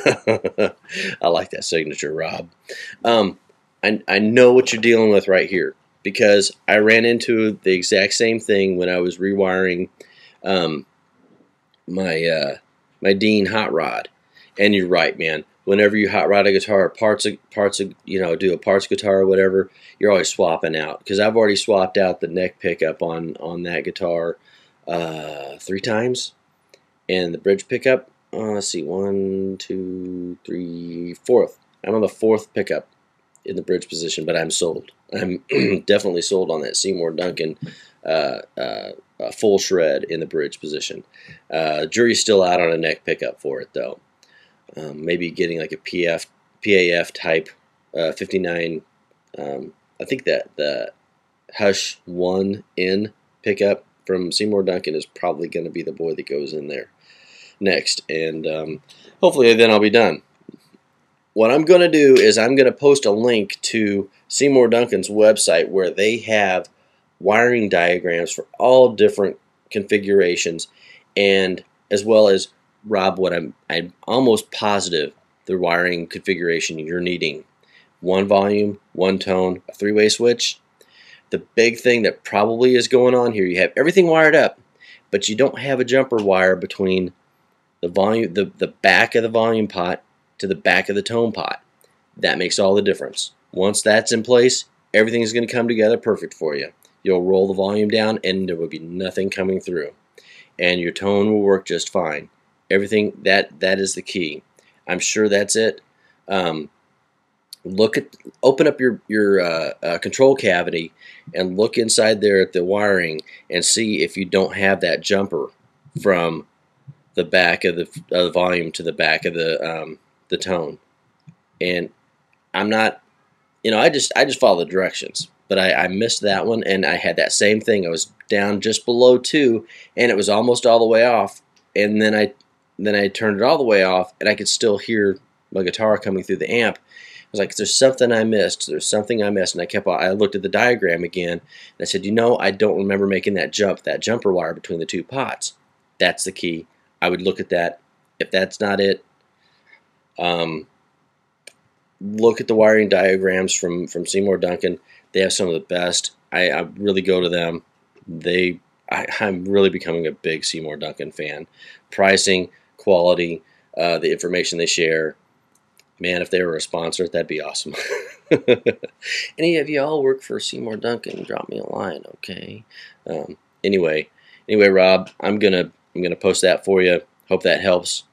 S1: I like that signature, Rob. Um, I, I know what you're dealing with right here, because I ran into the exact same thing when I was rewiring um, my uh, my Dean hot rod. And you're right, man. Whenever you hot rod a guitar, parts of parts of you know do a parts guitar or whatever, you're always swapping out. Because I've already swapped out the neck pickup on on that guitar uh, three times, and the bridge pickup. Uh, let's see, one, two, three, fourth. I'm on the fourth pickup in the bridge position, but I'm sold. I'm definitely sold on that Seymour Duncan uh, uh, uh, full shred in the bridge position. Uh, jury's still out on a neck pickup for it, though. Um, maybe getting like a P F, P A F type uh, fifty-nine. Um, I think that the Hush one N pickup from Seymour Duncan is probably going to be the boy that goes in there next, and um, hopefully then I'll be done. What I'm going to do is I'm going to post a link to Seymour Duncan's website where they have wiring diagrams for all different configurations, and as well as, Rob, what I'm I'm almost positive the wiring configuration you're needing. One volume, one tone, a three-way switch. The big thing that probably is going on here, you have everything wired up, but you don't have a jumper wire between the volume, the, the back of the volume pot to the back of the tone pot. That makes all the difference. Once that's in place, everything is going to come together perfect for you. You'll roll the volume down and there will be nothing coming through. And your tone will work just fine. Everything, that that is the key. I'm sure that's it. Um, look at, open up your your uh, uh, control cavity and look inside there at the wiring and see if you don't have that jumper from the back of the, of the volume to the back of the um, the tone. And I'm not, you know, I just I just follow the directions, but I, I missed that one, and I had that same thing. I was down just below two, and it was almost all the way off, and then I. Then I turned it all the way off, and I could still hear my guitar coming through the amp. I was like, "There's something I missed. There's something I missed." And I kept. I looked at the diagram again, and I said, "You know, I don't remember making that jump, that jumper wire between the two pots. That's the key." I would look at that. If that's not it, um, look at the wiring diagrams from from Seymour Duncan. They have some of the best. I, I really go to them. They. I, I'm really becoming a big Seymour Duncan fan. Pricing, quality, uh, the information they share. Man, if they were a sponsor, that'd be awesome. Any of y'all work for Seymour Duncan? Drop me a line, okay? Um, anyway, anyway, Rob, I'm gonna I'm gonna post that for you. Hope that helps.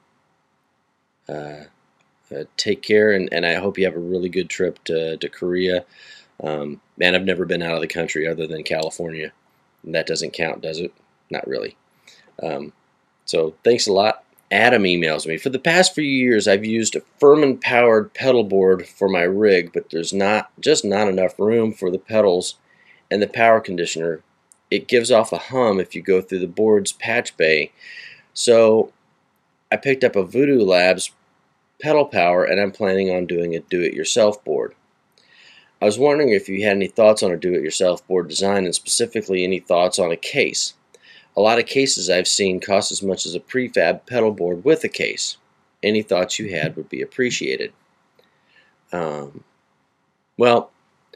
S1: Uh, uh, take care, and, and I hope you have a really good trip to to Korea. Um, man, I've never been out of the country other than California. And that doesn't count, does it? Not really. Um, so thanks a lot. Adam emails me. For the past few years, I've used a Furman-powered pedal board for my rig, but there's not just not enough room for the pedals and the power conditioner. It gives off a hum if you go through the board's patch bay. So I picked up a Voodoo Labs pedal power, and I'm planning on doing a do-it-yourself board. I was wondering if you had any thoughts on a do-it-yourself board design, and specifically any thoughts on a case. A lot of cases I've seen cost as much as a prefab pedal board with a case. Any thoughts you had would be appreciated. Um, well,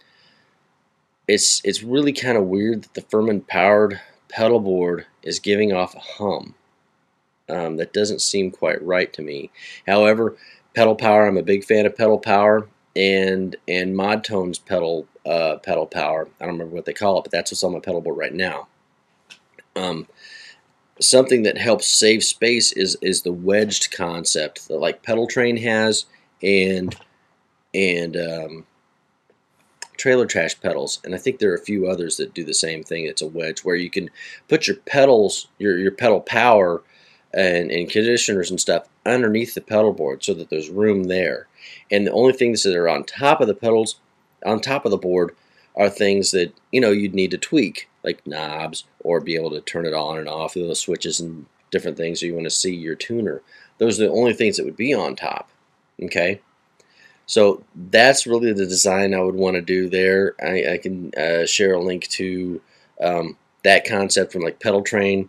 S1: it's it's really kind of weird that the Furman-powered pedal board is giving off a hum. Um, that doesn't seem quite right to me. However, pedal power, I'm a big fan of pedal power. And and Modtone's pedal uh, pedal power. I don't remember what they call it, but that's what's on my pedal board right now. Um, something that helps save space is is the wedged concept that like Pedal Train has, and and um, Trailer Trash pedals, and I think there are a few others that do the same thing. It's a wedge where you can put your pedals, your your pedal power, and and conditioners and stuff underneath the pedal board so that there's room there. And the only things that are on top of the pedals, on top of the board, are things that, you know, you'd need to tweak, like knobs, or be able to turn it on and off, little switches and different things, so you want to see your tuner. Those are the only things that would be on top, okay? So that's really the design I would want to do there. I, I can uh, share a link to um, that concept from like Pedal Train.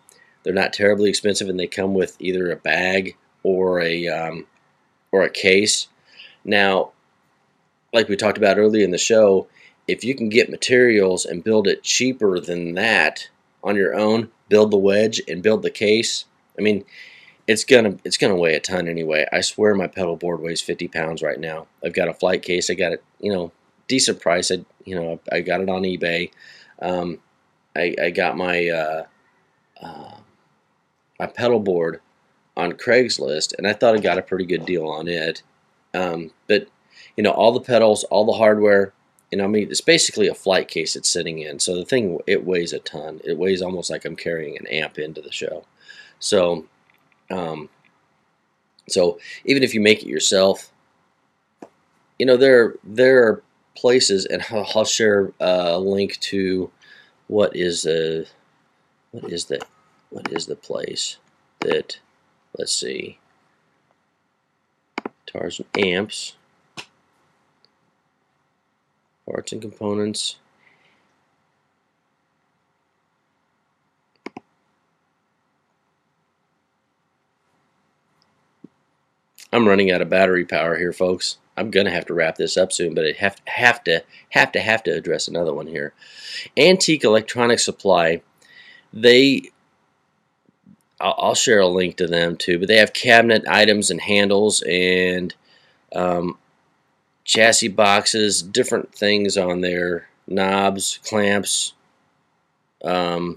S1: They're not terribly expensive, and they come with either a bag or a um, or a case. Now, like we talked about earlier in the show, if you can get materials and build it cheaper than that on your own, build the wedge and build the case. I mean, it's gonna it's gonna weigh a ton anyway. I swear my pedal board weighs fifty pounds right now. I've got a flight case. I got it, you know, decent price. I you know I got it on eBay. Um, I, I got my uh, uh, my pedal board on Craigslist, and I thought I got a pretty good deal on it. Um, but you know, all the pedals, all the hardware. You know, I mean, it's basically a flight case it's sitting in. So the thing, it weighs a ton. It weighs almost like I'm carrying an amp into the show. So, um, so even if you make it yourself, you know, there there are places, and I'll, I'll share a link to what is the what is the what is the place that, let's see, guitars and amps. Parts and components. I'm running out of battery power here, folks. I'm gonna have to wrap this up soon, but I have have to have to have to address another one here. Antique Electronic Supply. They, I'll, I'll share a link to them too, but they have cabinet items and handles and um, chassis boxes, different things on there, knobs, clamps. Um,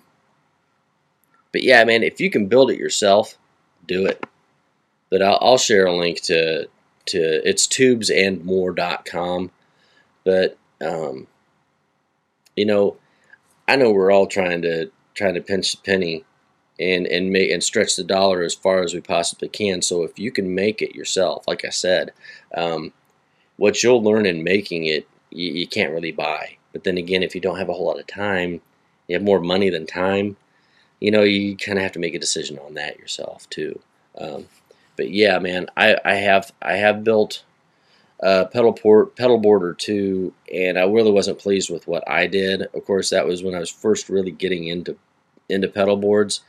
S1: but yeah, man, if you can build it yourself, do it. But I'll, I'll share a link to to it's tubes and more dot com. But um, you know, I know we're all trying to trying to pinch the penny and and make and stretch the dollar as far as we possibly can. So if you can make it yourself, like I said. Um, What you'll learn in making it, you, you can't really buy. But then again, if you don't have a whole lot of time, you have more money than time, you know, you kind of have to make a decision on that yourself too. Um, but yeah, man, I, I have I have built a pedal port pedal board or two, and I really wasn't pleased with what I did. Of course, that was when I was first really getting into into pedal boards.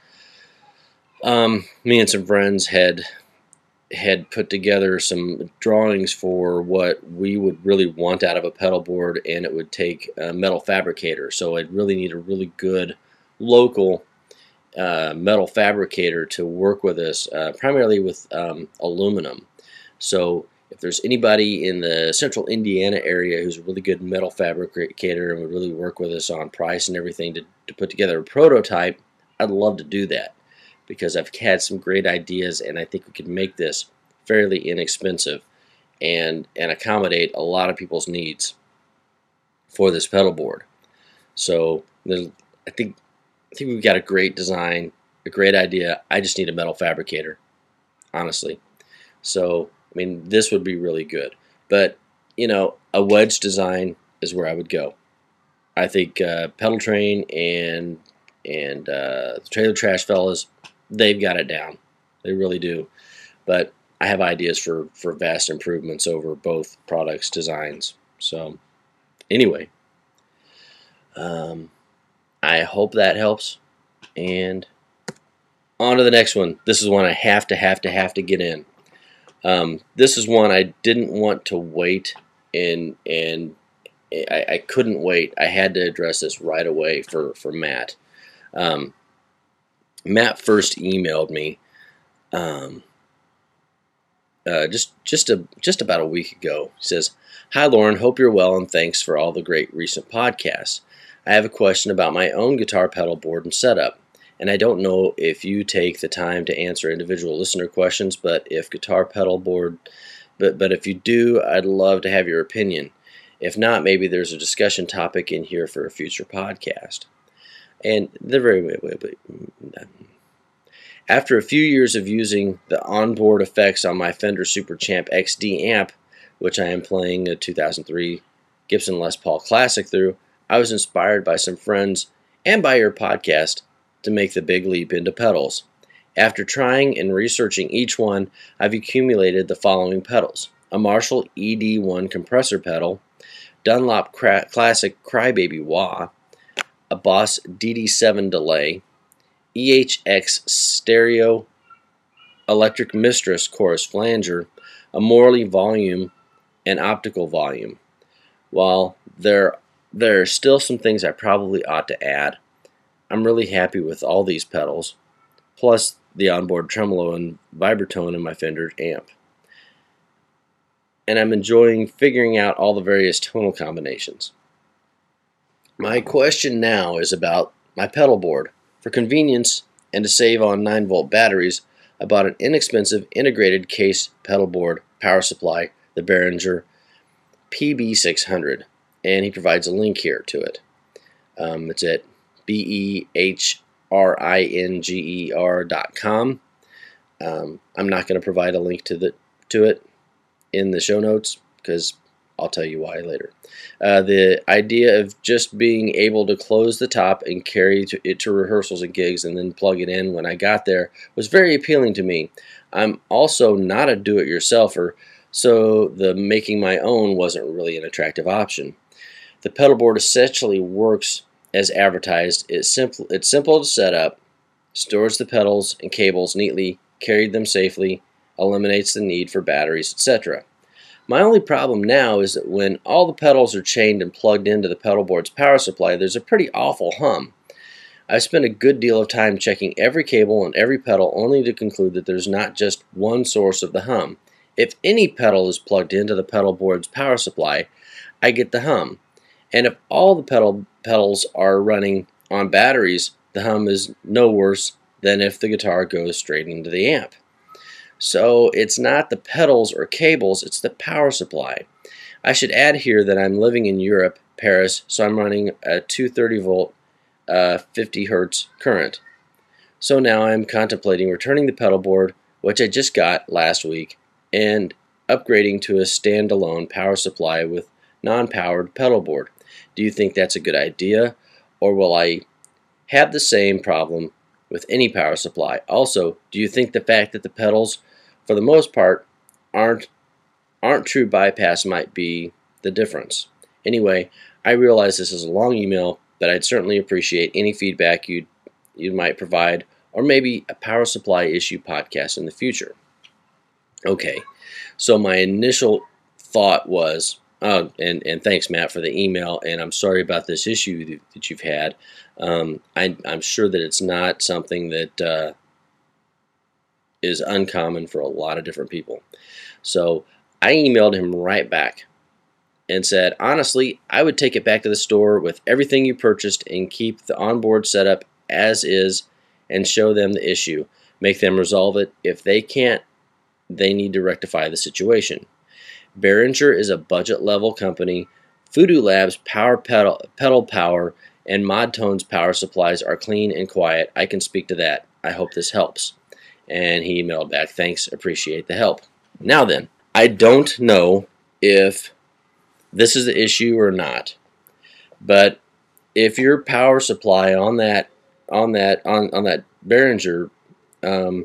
S1: Um, me and some friends had. had put together some drawings for what we would really want out of a pedal board, and it would take a metal fabricator. So I'd really need a really good local uh, metal fabricator to work with us, uh, primarily with um, aluminum. So if there's anybody in the central Indiana area who's a really good metal fabricator and would really work with us on price and everything to, to put together a prototype, I'd love to do that, because I've had some great ideas, and I think we could make this fairly inexpensive and and accommodate a lot of people's needs for this pedal board. So I think I think we've got a great design, a great idea. I just need a metal fabricator, honestly. So I mean, this would be really good. But you know, a wedge design is where I would go. I think uh, Pedal Train and and uh, Trailer Trash Fellas, they've got it down. They really do. But I have ideas for, for vast improvements over both products' designs. So anyway, um, I hope that helps. And on to the next one. This is one I have to, have to, have to get in. Um, this is one I didn't want to wait, and and I, I couldn't wait. I had to address this right away for, for Matt. Um, Matt first emailed me um, uh, just just a just about a week ago. He says, "Hi Lauren, hope you're well and thanks for all the great recent podcasts. I have a question about my own guitar pedal board and setup, and I don't know if you take the time to answer individual listener questions, but if guitar pedal board, but but if you do, I'd love to have your opinion. If not, maybe there's a discussion topic in here for a future podcast." And they're very wait, wait, wait. After a few years of using the onboard effects on my Fender Super Champ X D amp, which I am playing a two thousand three Gibson Les Paul Classic through, I was inspired by some friends and by your podcast to make the big leap into pedals. After trying and researching each one, I've accumulated the following pedals: a Marshall E D one compressor pedal, Dunlop Classic Crybaby wah, a Boss D D seven delay, E H X Stereo Electric Mistress Chorus Flanger, a Morley volume, and optical volume. While there, there are still some things I probably ought to add, I'm really happy with all these pedals, plus the onboard tremolo and vibratone in my Fender amp. And I'm enjoying figuring out all the various tonal combinations. My question now is about my pedal board. For convenience and to save on nine volt batteries, I bought an inexpensive integrated case pedal board power supply, the Behringer P B six hundred, and he provides a link here to it. Um, it's at B E H R I N G E R dot com. Um, I'm not going to provide a link to the to it in the show notes because I'll tell you why later. Uh, the idea of just being able to close the top and carry to, it to rehearsals and gigs and then plug it in when I got there was very appealing to me. I'm also not a do-it-yourselfer, so the making my own wasn't really an attractive option. The pedal board essentially works as advertised. It's simple, it's simple to set up, stores the pedals and cables neatly, carried them safely, eliminates the need for batteries, et cetera. My only problem now is that when all the pedals are chained and plugged into the pedal board's power supply, there's a pretty awful hum. I've spent a good deal of time checking every cable and every pedal only to conclude that there's not just one source of the hum. If any pedal is plugged into the pedal board's power supply, I get the hum. And if all the pedal pedals are running on batteries, the hum is no worse than if the guitar goes straight into the amp. So it's not the pedals or cables, it's the power supply. I should add here that I'm living in Europe, Paris, so I'm running a two hundred thirty volt, uh, fifty hertz current. So now I'm contemplating returning the pedal board, which I just got last week, and upgrading to a standalone power supply with non-powered pedal board. Do you think that's a good idea, or will I have the same problem with any power supply? Also, do you think the fact that the pedals, for the most part, aren't aren't true bypass might be the difference? Anyway, I realize this is a long email, but I'd certainly appreciate any feedback you you might provide, or maybe a power supply issue podcast in the future. Okay, so my initial thought was, uh, and, and thanks, Matt, for the email, and I'm sorry about this issue that you've had. Um, I, I'm sure that it's not something that uh, is uncommon for a lot of different people. So I emailed him right back and said, honestly, I would take it back to the store with everything you purchased and keep the onboard setup as is and show them the issue. Make them resolve it. If they can't, they need to rectify the situation. Behringer is a budget level company. Voodoo Labs Power Pedal, pedal Power and Modtone's power supplies are clean and quiet. I can speak to that. I hope this helps. And he emailed back, thanks, appreciate the help. Now then, I don't know if this is the issue or not, but if your power supply on that on that on, on that Behringer um,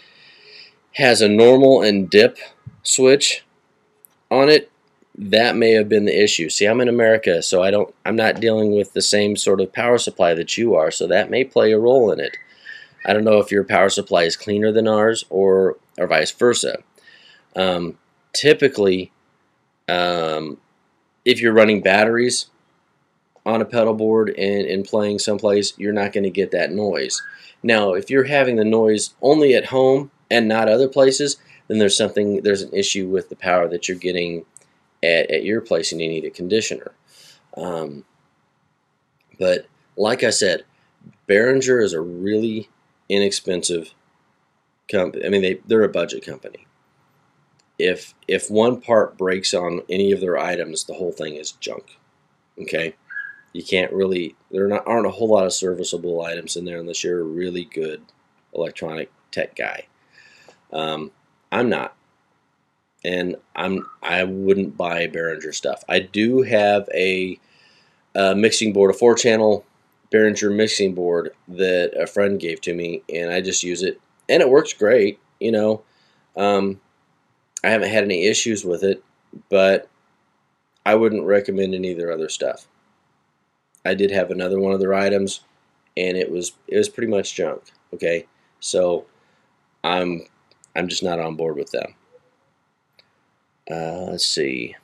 S1: has a normal and dip switch on it, that may have been the issue. See, I'm in America, so I don't I'm not dealing with the same sort of power supply that you are, so that may play a role in it. I don't know if your power supply is cleaner than ours or or vice versa. Um, typically, um, if you're running batteries on a pedal board and, and playing someplace, you're not going to get that noise. Now, if you're having the noise only at home and not other places, then there's something there's an issue with the power that you're getting at, at your place, and you need a conditioner. Um, but like I said, Behringer is a really inexpensive company. I mean, they they're a budget company. If if one part breaks on any of their items, the whole thing is junk. Okay, you can't really there not aren't a whole lot of serviceable items in there unless you're a really good electronic tech guy. Um, I'm not, and I'm I wouldn't buy Behringer stuff. I do have a, a mixing board, a four channel Behringer mixing board that a friend gave to me, and I just use it, and it works great. You know, um, I haven't had any issues with it, but I wouldn't recommend any of their other stuff. I did have another one of their items, and it was it was pretty much junk. Okay, so I'm I'm just not on board with them. Uh, let's see.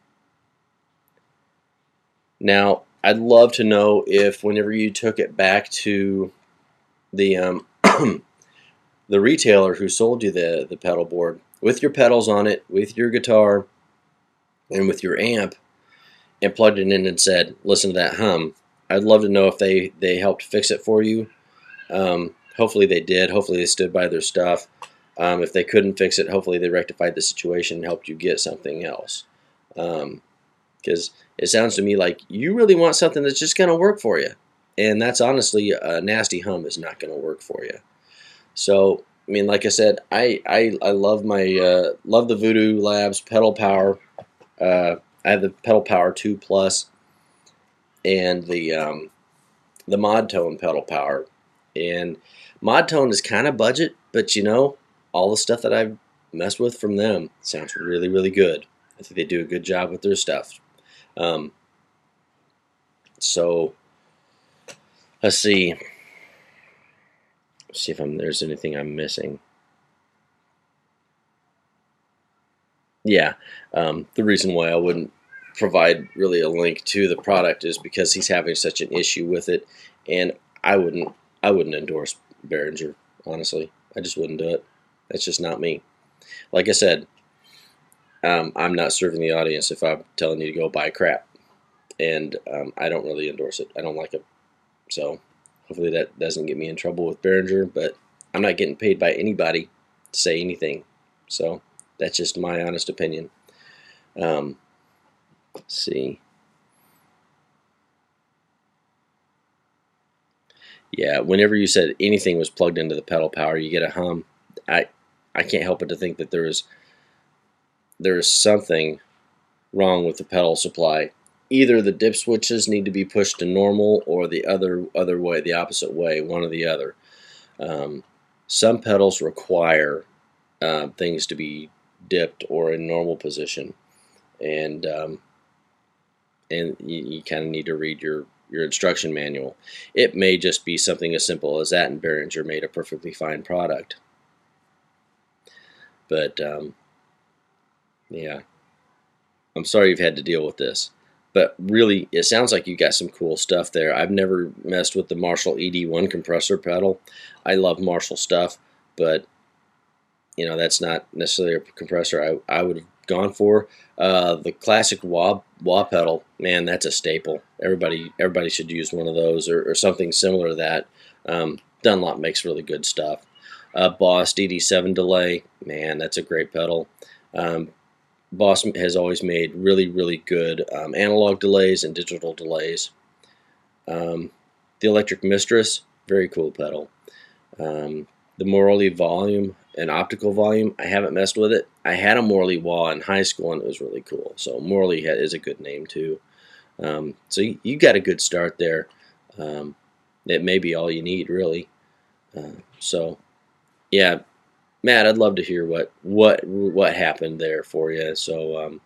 S1: Now, I'd love to know if whenever you took it back to the um, the retailer who sold you the the pedal board with your pedals on it, with your guitar, and with your amp, and plugged it in and said, "Listen to that hum." I'd love to know if they they helped fix it for you. Um, hopefully they did. Hopefully they stood by their stuff. Um, if they couldn't fix it, hopefully they rectified the situation and helped you get something else. Um, because it sounds to me like you really want something that's just going to work for you. And that's honestly, a nasty hum is not going to work for you. So, I mean, like I said, I I, I love my uh, love the Voodoo Labs Pedal Power. Uh, I have the Pedal Power two Plus and the um, the Mod Tone Pedal Power. And Mod Tone is kind of budget, but you know, all the stuff that I've messed with from them sounds really, really good. I think they do a good job with their stuff. Um, so let's see. Let's see if I'm, there's anything I'm missing. Yeah, um, the reason why I wouldn't provide really a link to the product is because he's having such an issue with it, and I wouldn't I wouldn't endorse Behringer, honestly. I just wouldn't do it. That's just not me. Like I said, um, I'm not serving the audience if I'm telling you to go buy crap, and um, I don't really endorse it. I don't like it. So hopefully that doesn't get me in trouble with Behringer, but I'm not getting paid by anybody to say anything. So that's just my honest opinion. Um, let's see. Yeah, whenever you said anything was plugged into the pedal power, you get a hum. I I can't help but to think that there is there is something wrong with the pedal supply. Either the dip switches need to be pushed to normal, or the other other way, the opposite way, one or the other. Um, some pedals require uh, things to be dipped or in normal position, and um, and you, you kind of need to read your your instruction manual. It may just be something as simple as that, and Behringer made a perfectly fine product. But um, yeah, I'm sorry you've had to deal with this. But really, it sounds like you got some cool stuff there. I've never messed with the Marshall E D one compressor pedal. I love Marshall stuff, but you know that's not necessarily a compressor I, I would have gone for. Uh, the classic wah wah pedal, man, that's a staple. Everybody everybody should use one of those or, or something similar to that. Um, Dunlop makes really good stuff. Uh, Boss D D seven delay, man, that's a great pedal. Um, Boss has always made really, really good um, analog delays and digital delays. Um, the Electric Mistress, very cool pedal. Um, the Morley Volume and Optical Volume, I haven't messed with it. I had a Morley Wah in high school and it was really cool. So Morley is a good name too. Um, so you, you got a good start there. Um, it may be all you need, really. Uh, so, yeah. Matt, I'd love to hear what what what happened there for you. So, um,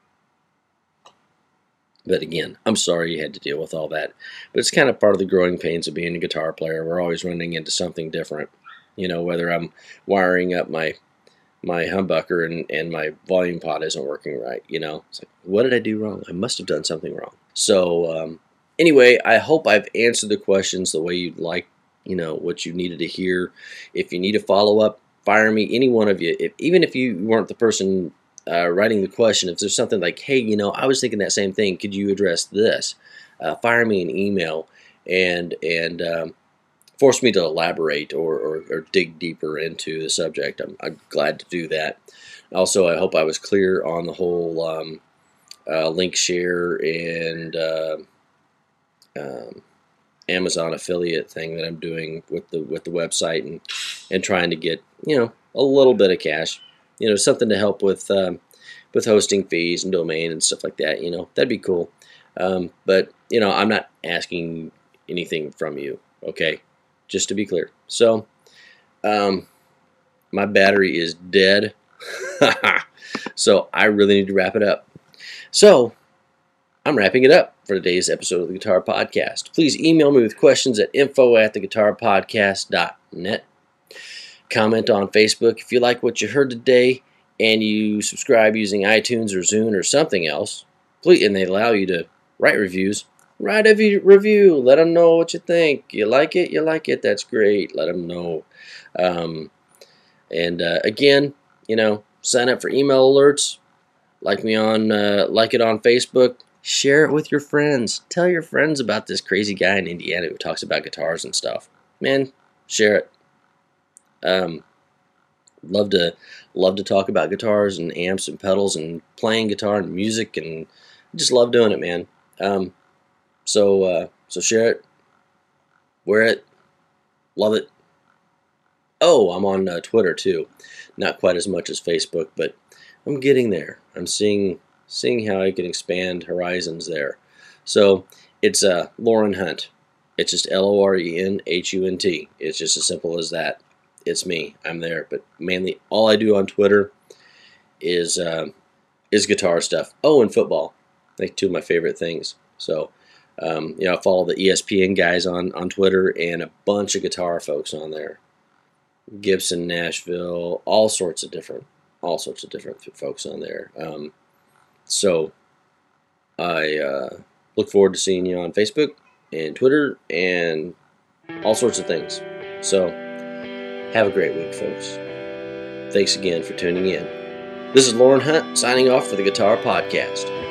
S1: but again, I'm sorry you had to deal with all that. But it's kind of part of the growing pains of being a guitar player. We're always running into something different. You know, whether I'm wiring up my my humbucker and, and my volume pot isn't working right. You know, it's like, what did I do wrong? I must have done something wrong. So, um, anyway, I hope I've answered the questions the way you'd like. You know, what you needed to hear. If you need a follow up, fire me, any one of you. If, even if you weren't the person uh, writing the question, if there's something like, hey, you know, I was thinking that same thing, could you address this? Uh, fire me an email and and um, force me to elaborate or, or, or dig deeper into the subject. I'm, I'm glad to do that. Also, I hope I was clear on the whole um, uh, link share and uh, um, Amazon affiliate thing that I'm doing with the with the website and and trying to get, you know, a little bit of cash, you know, something to help with um, with hosting fees and domain and stuff like that. You know, that'd be cool. Um, but you know, I'm not asking anything from you. Okay, just to be clear. So, um, my battery is dead, so I really need to wrap it up. So, I'm wrapping it up for today's episode of the Guitar Podcast. Please email me with questions at info at the guitar podcast dot net. Comment on Facebook if you like what you heard today and you subscribe using iTunes or Zune or something else. Please, and they allow you to write reviews. Write a review. Let them know what you think. You like it? You like it? That's great. Let them know. Um, and uh, again, you know, sign up for email alerts. Like me on, uh, like it on Facebook. Share it with your friends. Tell your friends about this crazy guy in Indiana who talks about guitars and stuff. Man, share it. Um, love to love to talk about guitars and amps and pedals and playing guitar and music, and just love doing it, man. Um, so uh, so share it, wear it, love it. Oh, I'm on uh, Twitter too. Not quite as much as Facebook, but I'm getting there. I'm seeing seeing how I can expand horizons there. So it's uh, Loren Hunt. It's just L O R E N H U N T. It's just as simple as that. It's me. I'm there. But mainly all I do on Twitter is uh, is guitar stuff. Oh, and football. Like two of my favorite things. So, um, you know, I follow the E S P N guys on, on Twitter and a bunch of guitar folks on there. Gibson, Nashville, all sorts of different, all sorts of different folks on there. Um, so I uh, look forward to seeing you on Facebook and Twitter and all sorts of things. So have a great week, folks. Thanks again for tuning in. This is Loren Hunt signing off for the Guitar Podcast.